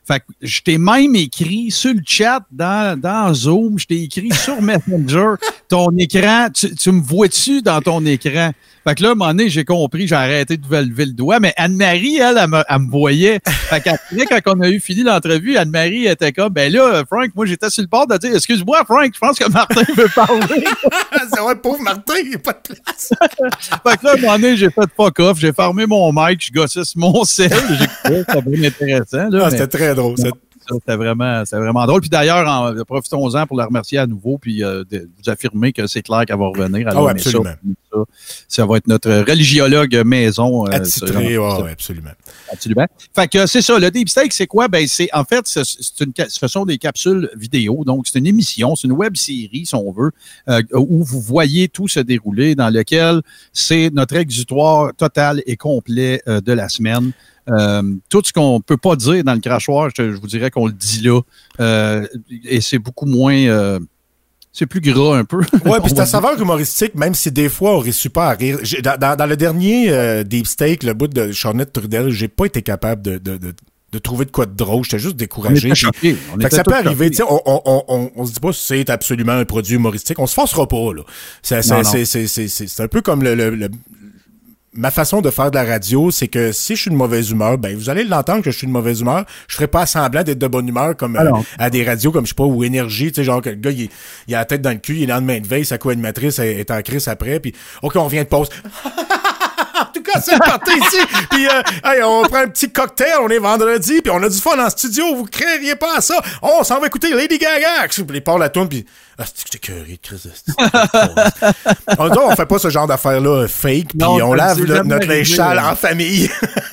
Fait que je t'ai même écrit sur le chat dans Zoom, je t'ai écrit sur Messenger, ton écran, tu me vois-tu dans ton écran? Fait que là, à un moment donné, j'ai compris, j'ai arrêté de lever le doigt, mais Anne-Marie, elle me voyait. Fait qu'après, quand on a eu fini l'entrevue, Anne-Marie était comme, ben là, Frank, moi, j'étais sur le bord de dire, excuse-moi, Frank, je pense que Martin veut parler. C'est vrai, pauvre Martin, il n'y a pas de place. Fait que là, à un moment donné, j'ai fait fuck off, j'ai fermé mon mic, je gossais sur mon sel, j'ai c'était bien intéressant. Là, C'était très drôle. C'était vraiment drôle. Puis d'ailleurs, profitons-en pour la remercier à nouveau, puis vous affirmer que c'est clair qu'elle va revenir. Ah oui, absolument. Ça va être notre religiologue maison. Attitré, oui, absolument. Absolument. Fait que c'est ça, le Deep Steak, c'est quoi? Ben, en fait, ce sont des capsules vidéo. Donc, c'est une émission, c'est une web-série, si on veut, où vous voyez tout se dérouler, dans lequel c'est notre exutoire total et complet de la semaine. Tout ce qu'on peut pas dire dans le crachoir, je vous dirais qu'on le dit là. Et c'est beaucoup moins... c'est plus gras un peu. Ouais, puis c'est à saveur humoristique, même si des fois on réussit pas à rire. Dans le dernier Deep Steak, le bout de Charnette Trudel, j'ai pas été capable de trouver de quoi de drôle. J'étais juste découragé. Fait que ça peut arriver. On se dit pas c'est absolument un produit humoristique. On se forcera pas, là. C'est un peu comme ma façon de faire de la radio, c'est que si je suis de mauvaise humeur, ben vous allez l'entendre que je suis de mauvaise humeur. Je ferai pas semblant d'être de bonne humeur comme à des radios comme je sais pas ou Énergie, tu sais, genre que le gars il a la tête dans le cul, il est le lendemain de veille, sa co-animatrice est en crise après, puis OK, on revient de pause. En tout cas, c'est parti ici. Puis on prend un petit cocktail, on est vendredi, puis on a du fun en studio, vous créeriez pas à ça. On s'en va écouter Lady Gaga. Puis il part la tourne, puis c'est curé, Chris. On fait pas ce genre d'affaires-là fake, puis on lave notre linge sale en famille.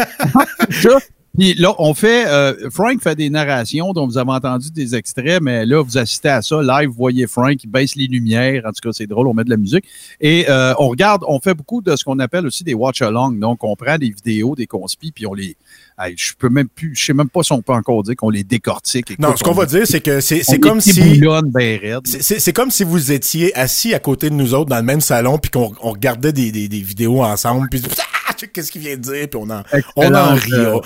Puis là, Frank fait des narrations dont vous avez entendu des extraits, mais là, vous assistez à ça live, vous voyez Frank, il baisse les lumières, en tout cas, c'est drôle, on met de la musique. Et on fait beaucoup de ce qu'on appelle aussi des watch-along. Donc, on prend des vidéos, des conspis, puis on les... je sais même pas si on peut encore dire qu'on les décortique. Écoute, non, ce qu'on va dire, c'est que c'est comme si... C'est comme si vous étiez assis à côté de nous autres dans le même salon, puis qu'on regardait des vidéos ensemble, puis... qu'est-ce qu'il vient de dire, puis on en rit.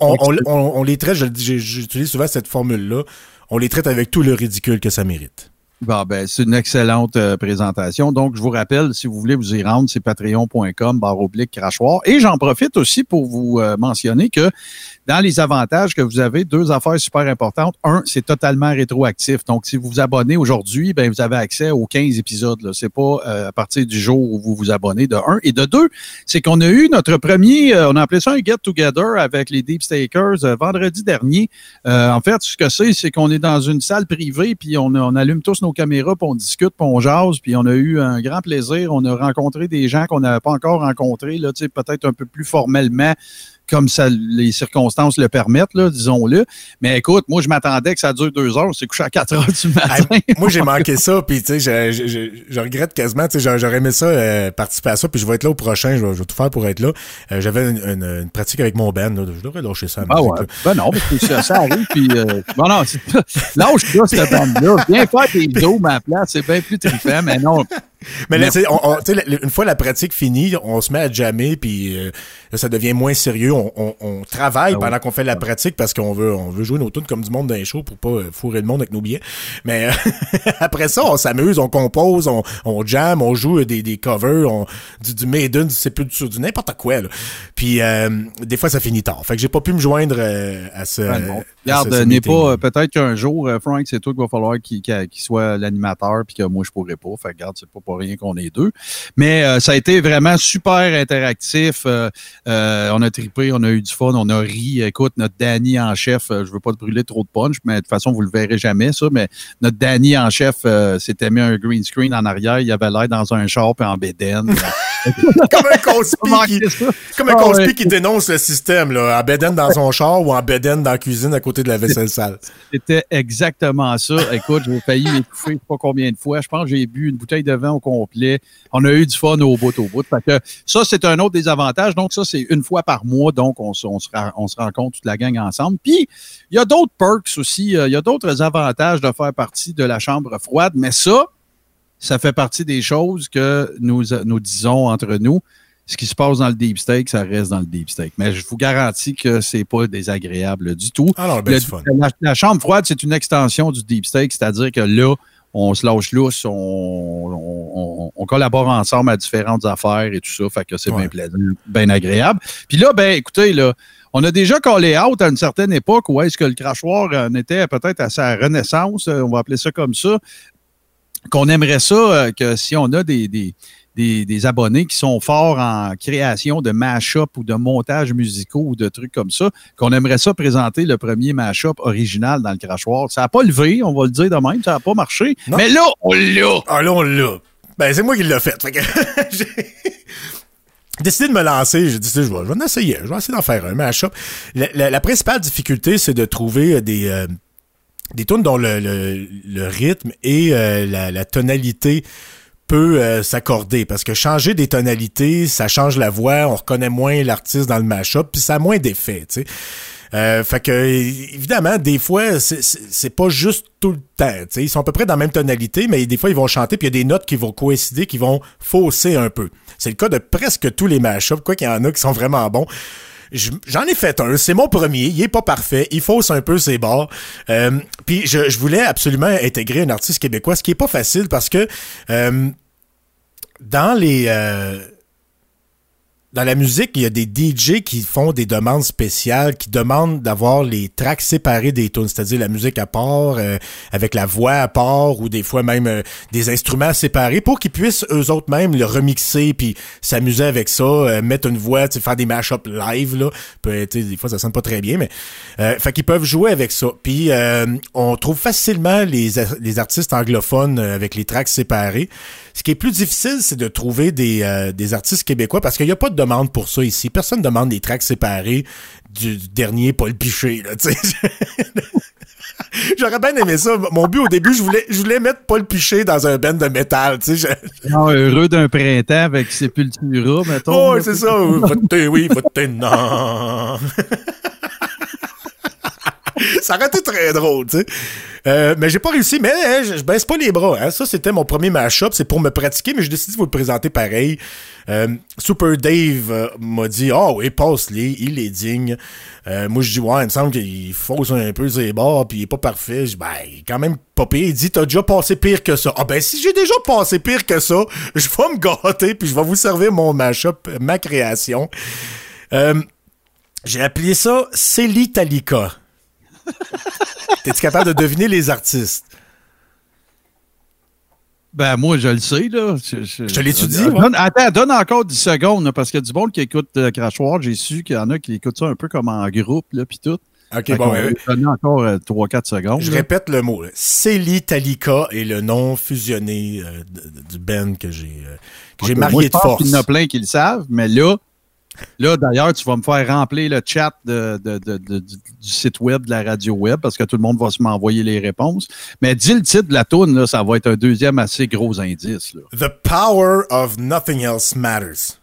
On les traite, j'utilise souvent cette formule-là, on les traite avec tout le ridicule que ça mérite. Bon, ben, c'est une excellente présentation. Donc, je vous rappelle, si vous voulez vous y rendre, c'est patreon.com/crachoir. Et j'en profite aussi pour vous mentionner que dans les avantages que vous avez, 2 affaires super importantes. 1, c'est totalement rétroactif. Donc, si vous vous abonnez aujourd'hui, ben vous avez accès aux 15 épisodes. Là. C'est pas à partir du jour où vous vous abonnez, de 1. Et de 2, c'est qu'on a eu notre premier, on a appelé ça un get-together avec les Deep Stakers vendredi dernier. En fait, ce que c'est qu'on est dans une salle privée, puis on allume tous nos caméras, puis on discute, puis on jase, puis on a eu un grand plaisir. On a rencontré des gens qu'on n'avait pas encore rencontrés, là, peut-être un peu plus formellement, comme ça, les circonstances le permettent, là, disons-le. Mais écoute, moi, je m'attendais que ça dure 2 heures. On s'est couché à 4 heures du matin. Moi, j'ai manqué ça, puis tu sais, je regrette quasiment. Tu sais, j'aurais aimé ça, participer à ça, puis je vais être là au prochain. Je vais tout faire pour être là. J'avais une pratique avec mon band. Là, je devrais lâcher ça. Ah ouais. Ben non, parce que ça arrive, puis... bon, non, lâche là, cette bande-là. Viens faire tes zooms à la place. C'est bien plus trippant, mais non... Mais là, une fois la pratique finie, on se met à jammer, puis là, ça devient moins sérieux. On travaille pendant qu'on fait la pratique parce qu'on veut jouer nos tunes comme du monde dans les shows pour pas fourrer le monde avec nos billets. Mais après ça, on s'amuse, on compose, on jamme, on joue des covers, du Maiden, du n'importe quoi. Là. Puis des fois, ça finit tard. Fait que j'ai pas pu me joindre à ce... Regarde, n'est pas... Peut-être qu'un jour, Frank, c'est toi qu'il va falloir qu'il soit l'animateur puis que moi, je pourrais pas. Fait que regarde, c'est pas pour rien qu'on est 2. Mais ça a été vraiment super interactif. On a trippé, on a eu du fun, on a ri. Écoute, notre Danny en chef, je veux pas te brûler trop de punch, mais de toute façon, vous le verrez jamais, ça. Mais notre Danny en chef s'était mis un green screen en arrière. Il avait l'air dans un char puis en bédaine. Comme un conspi qui dénonce le système, là, en bédaine dans son char ou en bédaine dans la cuisine à côté de la vaisselle sale. C'était exactement ça. Écoute, j'ai failli m'étouffer, je sais pas combien de fois. Je pense que j'ai bu une bouteille de vin au complet. On a eu du fun au bout. Fait que ça, c'est un autre des avantages. Donc, ça, c'est une fois par mois. Donc, on se rencontre toute la gang ensemble. Puis, il y a d'autres perks aussi. Il y a d'autres avantages de faire partie de la chambre froide. Mais ça fait partie des choses que nous disons entre nous. ce qui se passe dans le deep steak, ça reste dans le deep steak. Mais je vous garantis que c'est pas désagréable du tout. Alors, ben, c'est fun. La chambre froide, c'est une extension du deep steak, c'est-à-dire que là, on se lâche lousse, on collabore ensemble à différentes affaires et tout ça, fait que c'est bien plaisant, bien agréable. Puis là, ben écoutez, là, on a déjà callé out à une certaine époque où est-ce que le crachoir en était peut-être à sa renaissance, on va appeler ça comme ça, qu'on aimerait ça, que si on a des abonnés qui sont forts en création de mash-up ou de montage musicaux ou de trucs comme ça, qu'on aimerait ça présenter le premier mash-up original dans le crachoir. Ça n'a pas levé, on va le dire de même, ça n'a pas marché. Non. Mais là, on l'a! Ah là, on l'a. Ben, c'est moi qui l'ai fait. Fait que j'ai décidé de me lancer. J'ai dit, je vais en essayer. Je vais essayer d'en faire un mash-up. La principale difficulté, c'est de trouver des tunes dont le rythme et la tonalité peut s'accorder, parce que changer des tonalités, ça change la voix, on reconnaît moins l'artiste dans le mash-up, puis ça a moins d'effet, tu sais. Fait que, évidemment, des fois, c'est pas juste tout le temps, tu sais. Ils sont à peu près dans la même tonalité, mais des fois, ils vont chanter, puis il y a des notes qui vont coïncider, qui vont fausser un peu. C'est le cas de presque tous les mash-ups, quoi qu'il y en a qui sont vraiment bons. J'en ai fait un, c'est mon premier, il est pas parfait, il fausse un peu ses bords. Puis je voulais absolument intégrer un artiste québécois, ce qui est pas facile parce que dans la musique, il y a des DJ qui font des demandes spéciales, qui demandent d'avoir les tracks séparés des tunes, c'est-à-dire la musique à part, avec la voix à part, ou des fois même des instruments séparés, pour qu'ils puissent eux autres même le remixer, puis s'amuser avec ça, mettre une voix, faire des mash-up live, là. Des fois, ça sonne pas très bien, mais fait qu'ils peuvent jouer avec ça. Puis on trouve facilement les artistes anglophones avec les tracks séparés. Ce qui est plus difficile, c'est de trouver des artistes québécois, parce qu'il n'y a pas de demande pour ça ici. Personne ne demande des tracks séparés du dernier Paul Piché, là, tu sais. J'aurais bien aimé ça. Mon but au début, je voulais mettre Paul Piché dans un band de métal, tu sais. Non, heureux d'un printemps avec Sepultura, mettons. Oh, c'est ça. Votez oui, votez non. Ça aurait été très drôle, tu sais. Mais j'ai pas réussi, mais je baisse pas les bras. Hein. Ça, c'était mon premier mash-up. C'est pour me pratiquer, mais j'ai décidé de vous le présenter pareil. Super Dave m'a dit « Ah oui, passe-les, il est digne. » Moi, je dis « Ouais, il me semble qu'il fausse un peu ses bords, puis il est pas parfait. » Je dis « Ben, il est quand même pas pire. » Il dit « T'as déjà passé pire que ça. » Ah ben, si j'ai déjà passé pire que ça, je vais me gâter, puis je vais vous servir mon mash-up, ma création. J'ai appelé ça « Célitalica ». T'es-tu capable de deviner les artistes? Ben, moi, je le sais, là. Je te l'étudie, moi. Donne encore 10 secondes, là, parce qu'il y a du monde qui écoute Crachoir. J'ai su qu'il y en a qui écoutent ça un peu comme en groupe, là, pis tout. OK, bon, ouais. Donne encore 3-4 secondes. Je répète le mot, là. Célitalica est le nom fusionné du band que j'ai marié de force. Je pense qu'il y en a plein qui le savent, mais là, d'ailleurs, tu vas me faire remplir le chat du site web de la radio web parce que tout le monde va se m'envoyer les réponses. Mais dis le titre de la toune, là, ça va être un deuxième assez gros indice. Là. The Power of Nothing Else Matters.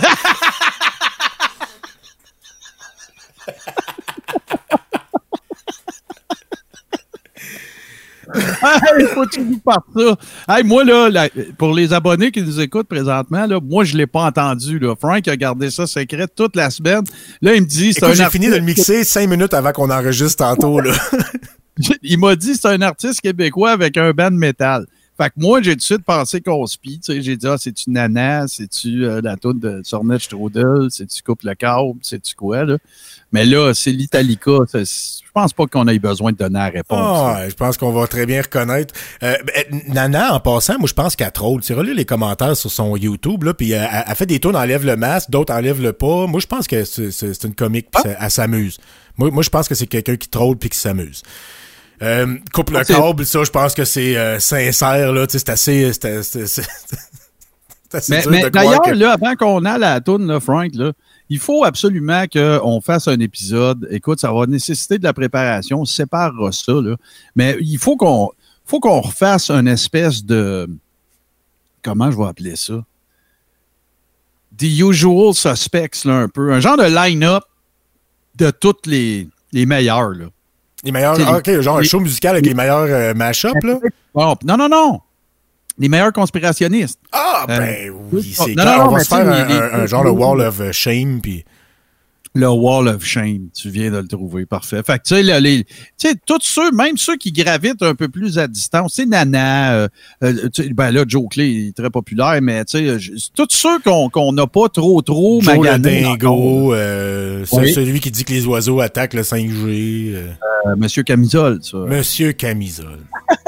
Hey, faut que tu nous partes ça. Hey, moi, là, pour les abonnés qui nous écoutent présentement, là, moi, je ne l'ai pas entendu. Là. Frank a gardé ça secret toute la semaine. Là, il me dit... Écoute, j'ai fini de le mixer 5 minutes avant qu'on enregistre tantôt. Là. Il m'a dit c'est un artiste québécois avec un band métal. Fait que moi, j'ai tout de suite pensé conspi. Tu sais, j'ai dit, c'est-tu Nana? C'est-tu la toune de Sornet Strudel? C'est-tu Coupe le câble? C'est-tu quoi, là? Mais là, c'est l'Italica. Je pense pas qu'on ait besoin de donner la réponse. Je pense qu'on va très bien reconnaître. Nana, en passant, moi, je pense qu'elle troll. Tu relis les commentaires sur son YouTube, là, puis elle fait des tunes, enlève le masque, d'autres enlèvent le pas. Moi, je pense que c'est une comique, puis elle s'amuse. Moi, je pense que c'est quelqu'un qui troll puis qui s'amuse. Coupe le câble, ça, je pense que c'est sincère, là, tu sais, c'est assez mais d'ailleurs, là, avant qu'on ait la toune, là, Frank, là, il faut absolument qu'on fasse un épisode. Écoute, ça va nécessiter de la préparation, on séparera ça, là. Mais il faut qu'on refasse une espèce de... Comment je vais appeler ça? The Usual Suspects, là, un peu. Un genre de line-up de toutes les meilleurs, là. Les meilleurs... OK, genre un show musical avec les meilleurs mash-ups, là? Non. Les meilleurs conspirationnistes. Ah, ben oui, c'est non, clair. non, On va mais se faire tu sais, un genre de Wall of Shame, puis... Le Wall of Shame, tu viens de le trouver, parfait. Fait que, tu sais, tous ceux, même ceux qui gravitent un peu plus à distance, c'est Nana, ben là, Joe Clay il est très populaire, mais tu sais, tous ceux qu'on n'a pas trop Joe le magané. dingo, Oui. celui qui dit que les oiseaux attaquent le 5G. Monsieur Camisole, ça. Monsieur Camisole.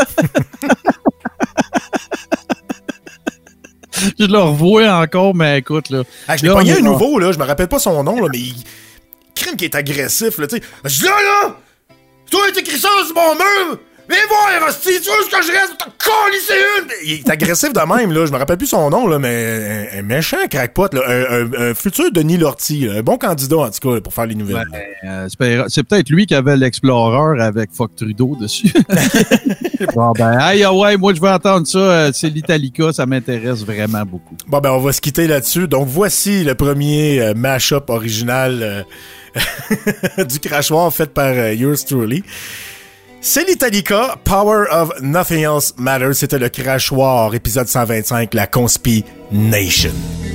Je le revois encore, mais écoute, là. Ah, je l'ai pogné un nouveau, là, je me rappelle pas son nom, là, mais crime qui est agressif, là, tu sais. Je dis là! Toi, t'écris ça sur mon mur! Viens voir, Rusty, tu veux que je reste? T'as collissé une! Il est agressif de même, là, je me rappelle plus son nom, là, mais un méchant crackpot, là, un futur Denis Lortie, là, un bon candidat, en tout cas, là, pour faire les nouvelles. C'est peut-être lui qui avait l'Explorer avec Fuck Trudeau dessus. Bon, ben, ouais, moi, je veux entendre ça. C'est l'Italica, ça m'intéresse vraiment beaucoup. Bon, ben, on va se quitter là-dessus. Donc, voici le premier mash-up original du crachoir fait par Yours Truly. C'est l'Italica, Power of Nothing Else Matters. C'était le crachoir, épisode 125, la Conspi Nation.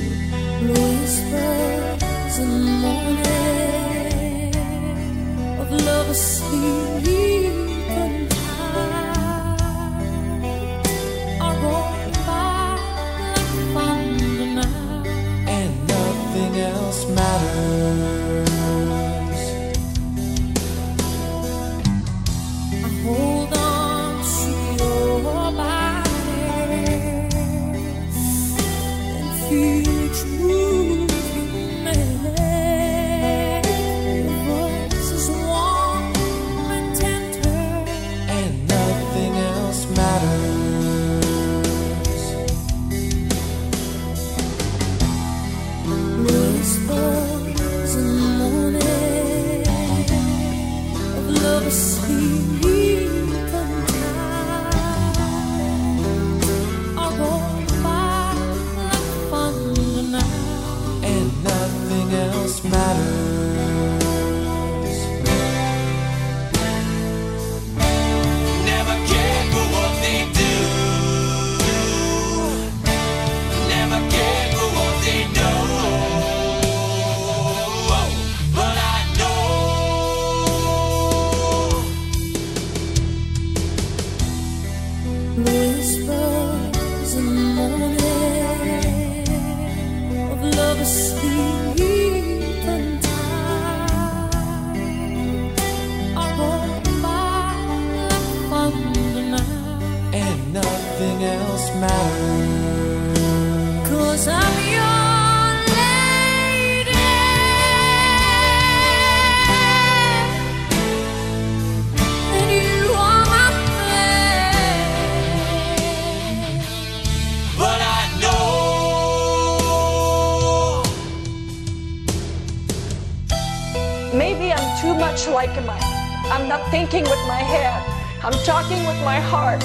Maybe I'm too much like Mike. I'm not thinking with my head. I'm talking with my heart.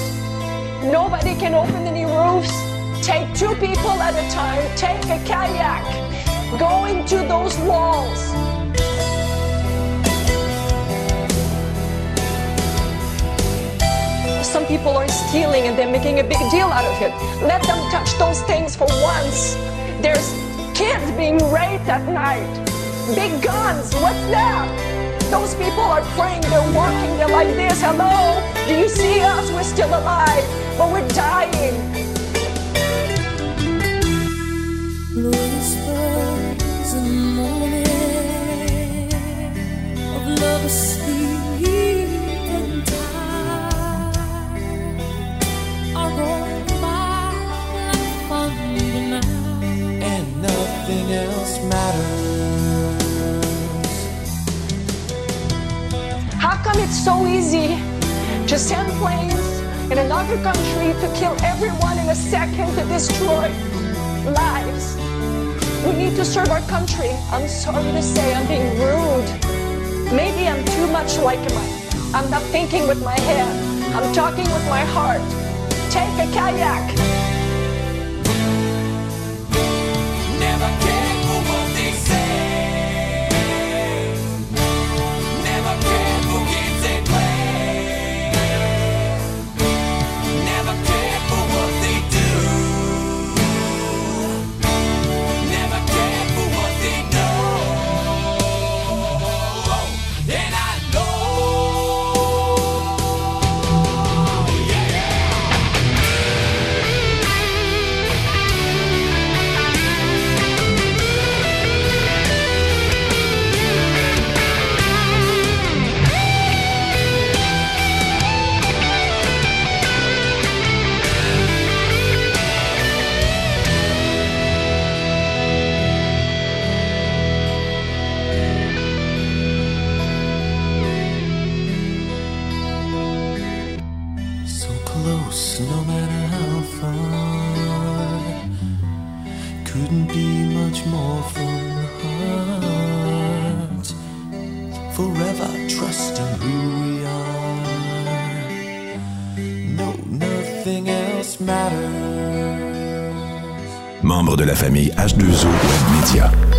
Nobody can open any roofs. Take 2 people at a time. Take a kayak. Go into those walls. Some people are stealing and they're making a big deal out of it. Let them touch those things for once. There's kids being raped at night. Big guns, what's that? Those people are praying, they're working, they're like this. Hello, do you see us? We're still alive, but we're dying. Whispers in the morning of love asleep and time are going by like thunder now, and nothing else matters. How come it's so easy to send planes in another country to kill everyone in a second, to destroy lives? We need to serve our country. I'm sorry to say I'm being rude. Maybe I'm too much like Mike. I'm not thinking with my head. I'm talking with my heart. Take a kayak. Never care for what they say. Never care for games they play. Never care for what they do. much more from heart. Forever trusting who we are. No, nothing else matters. Membre de la famille H2O Web Media.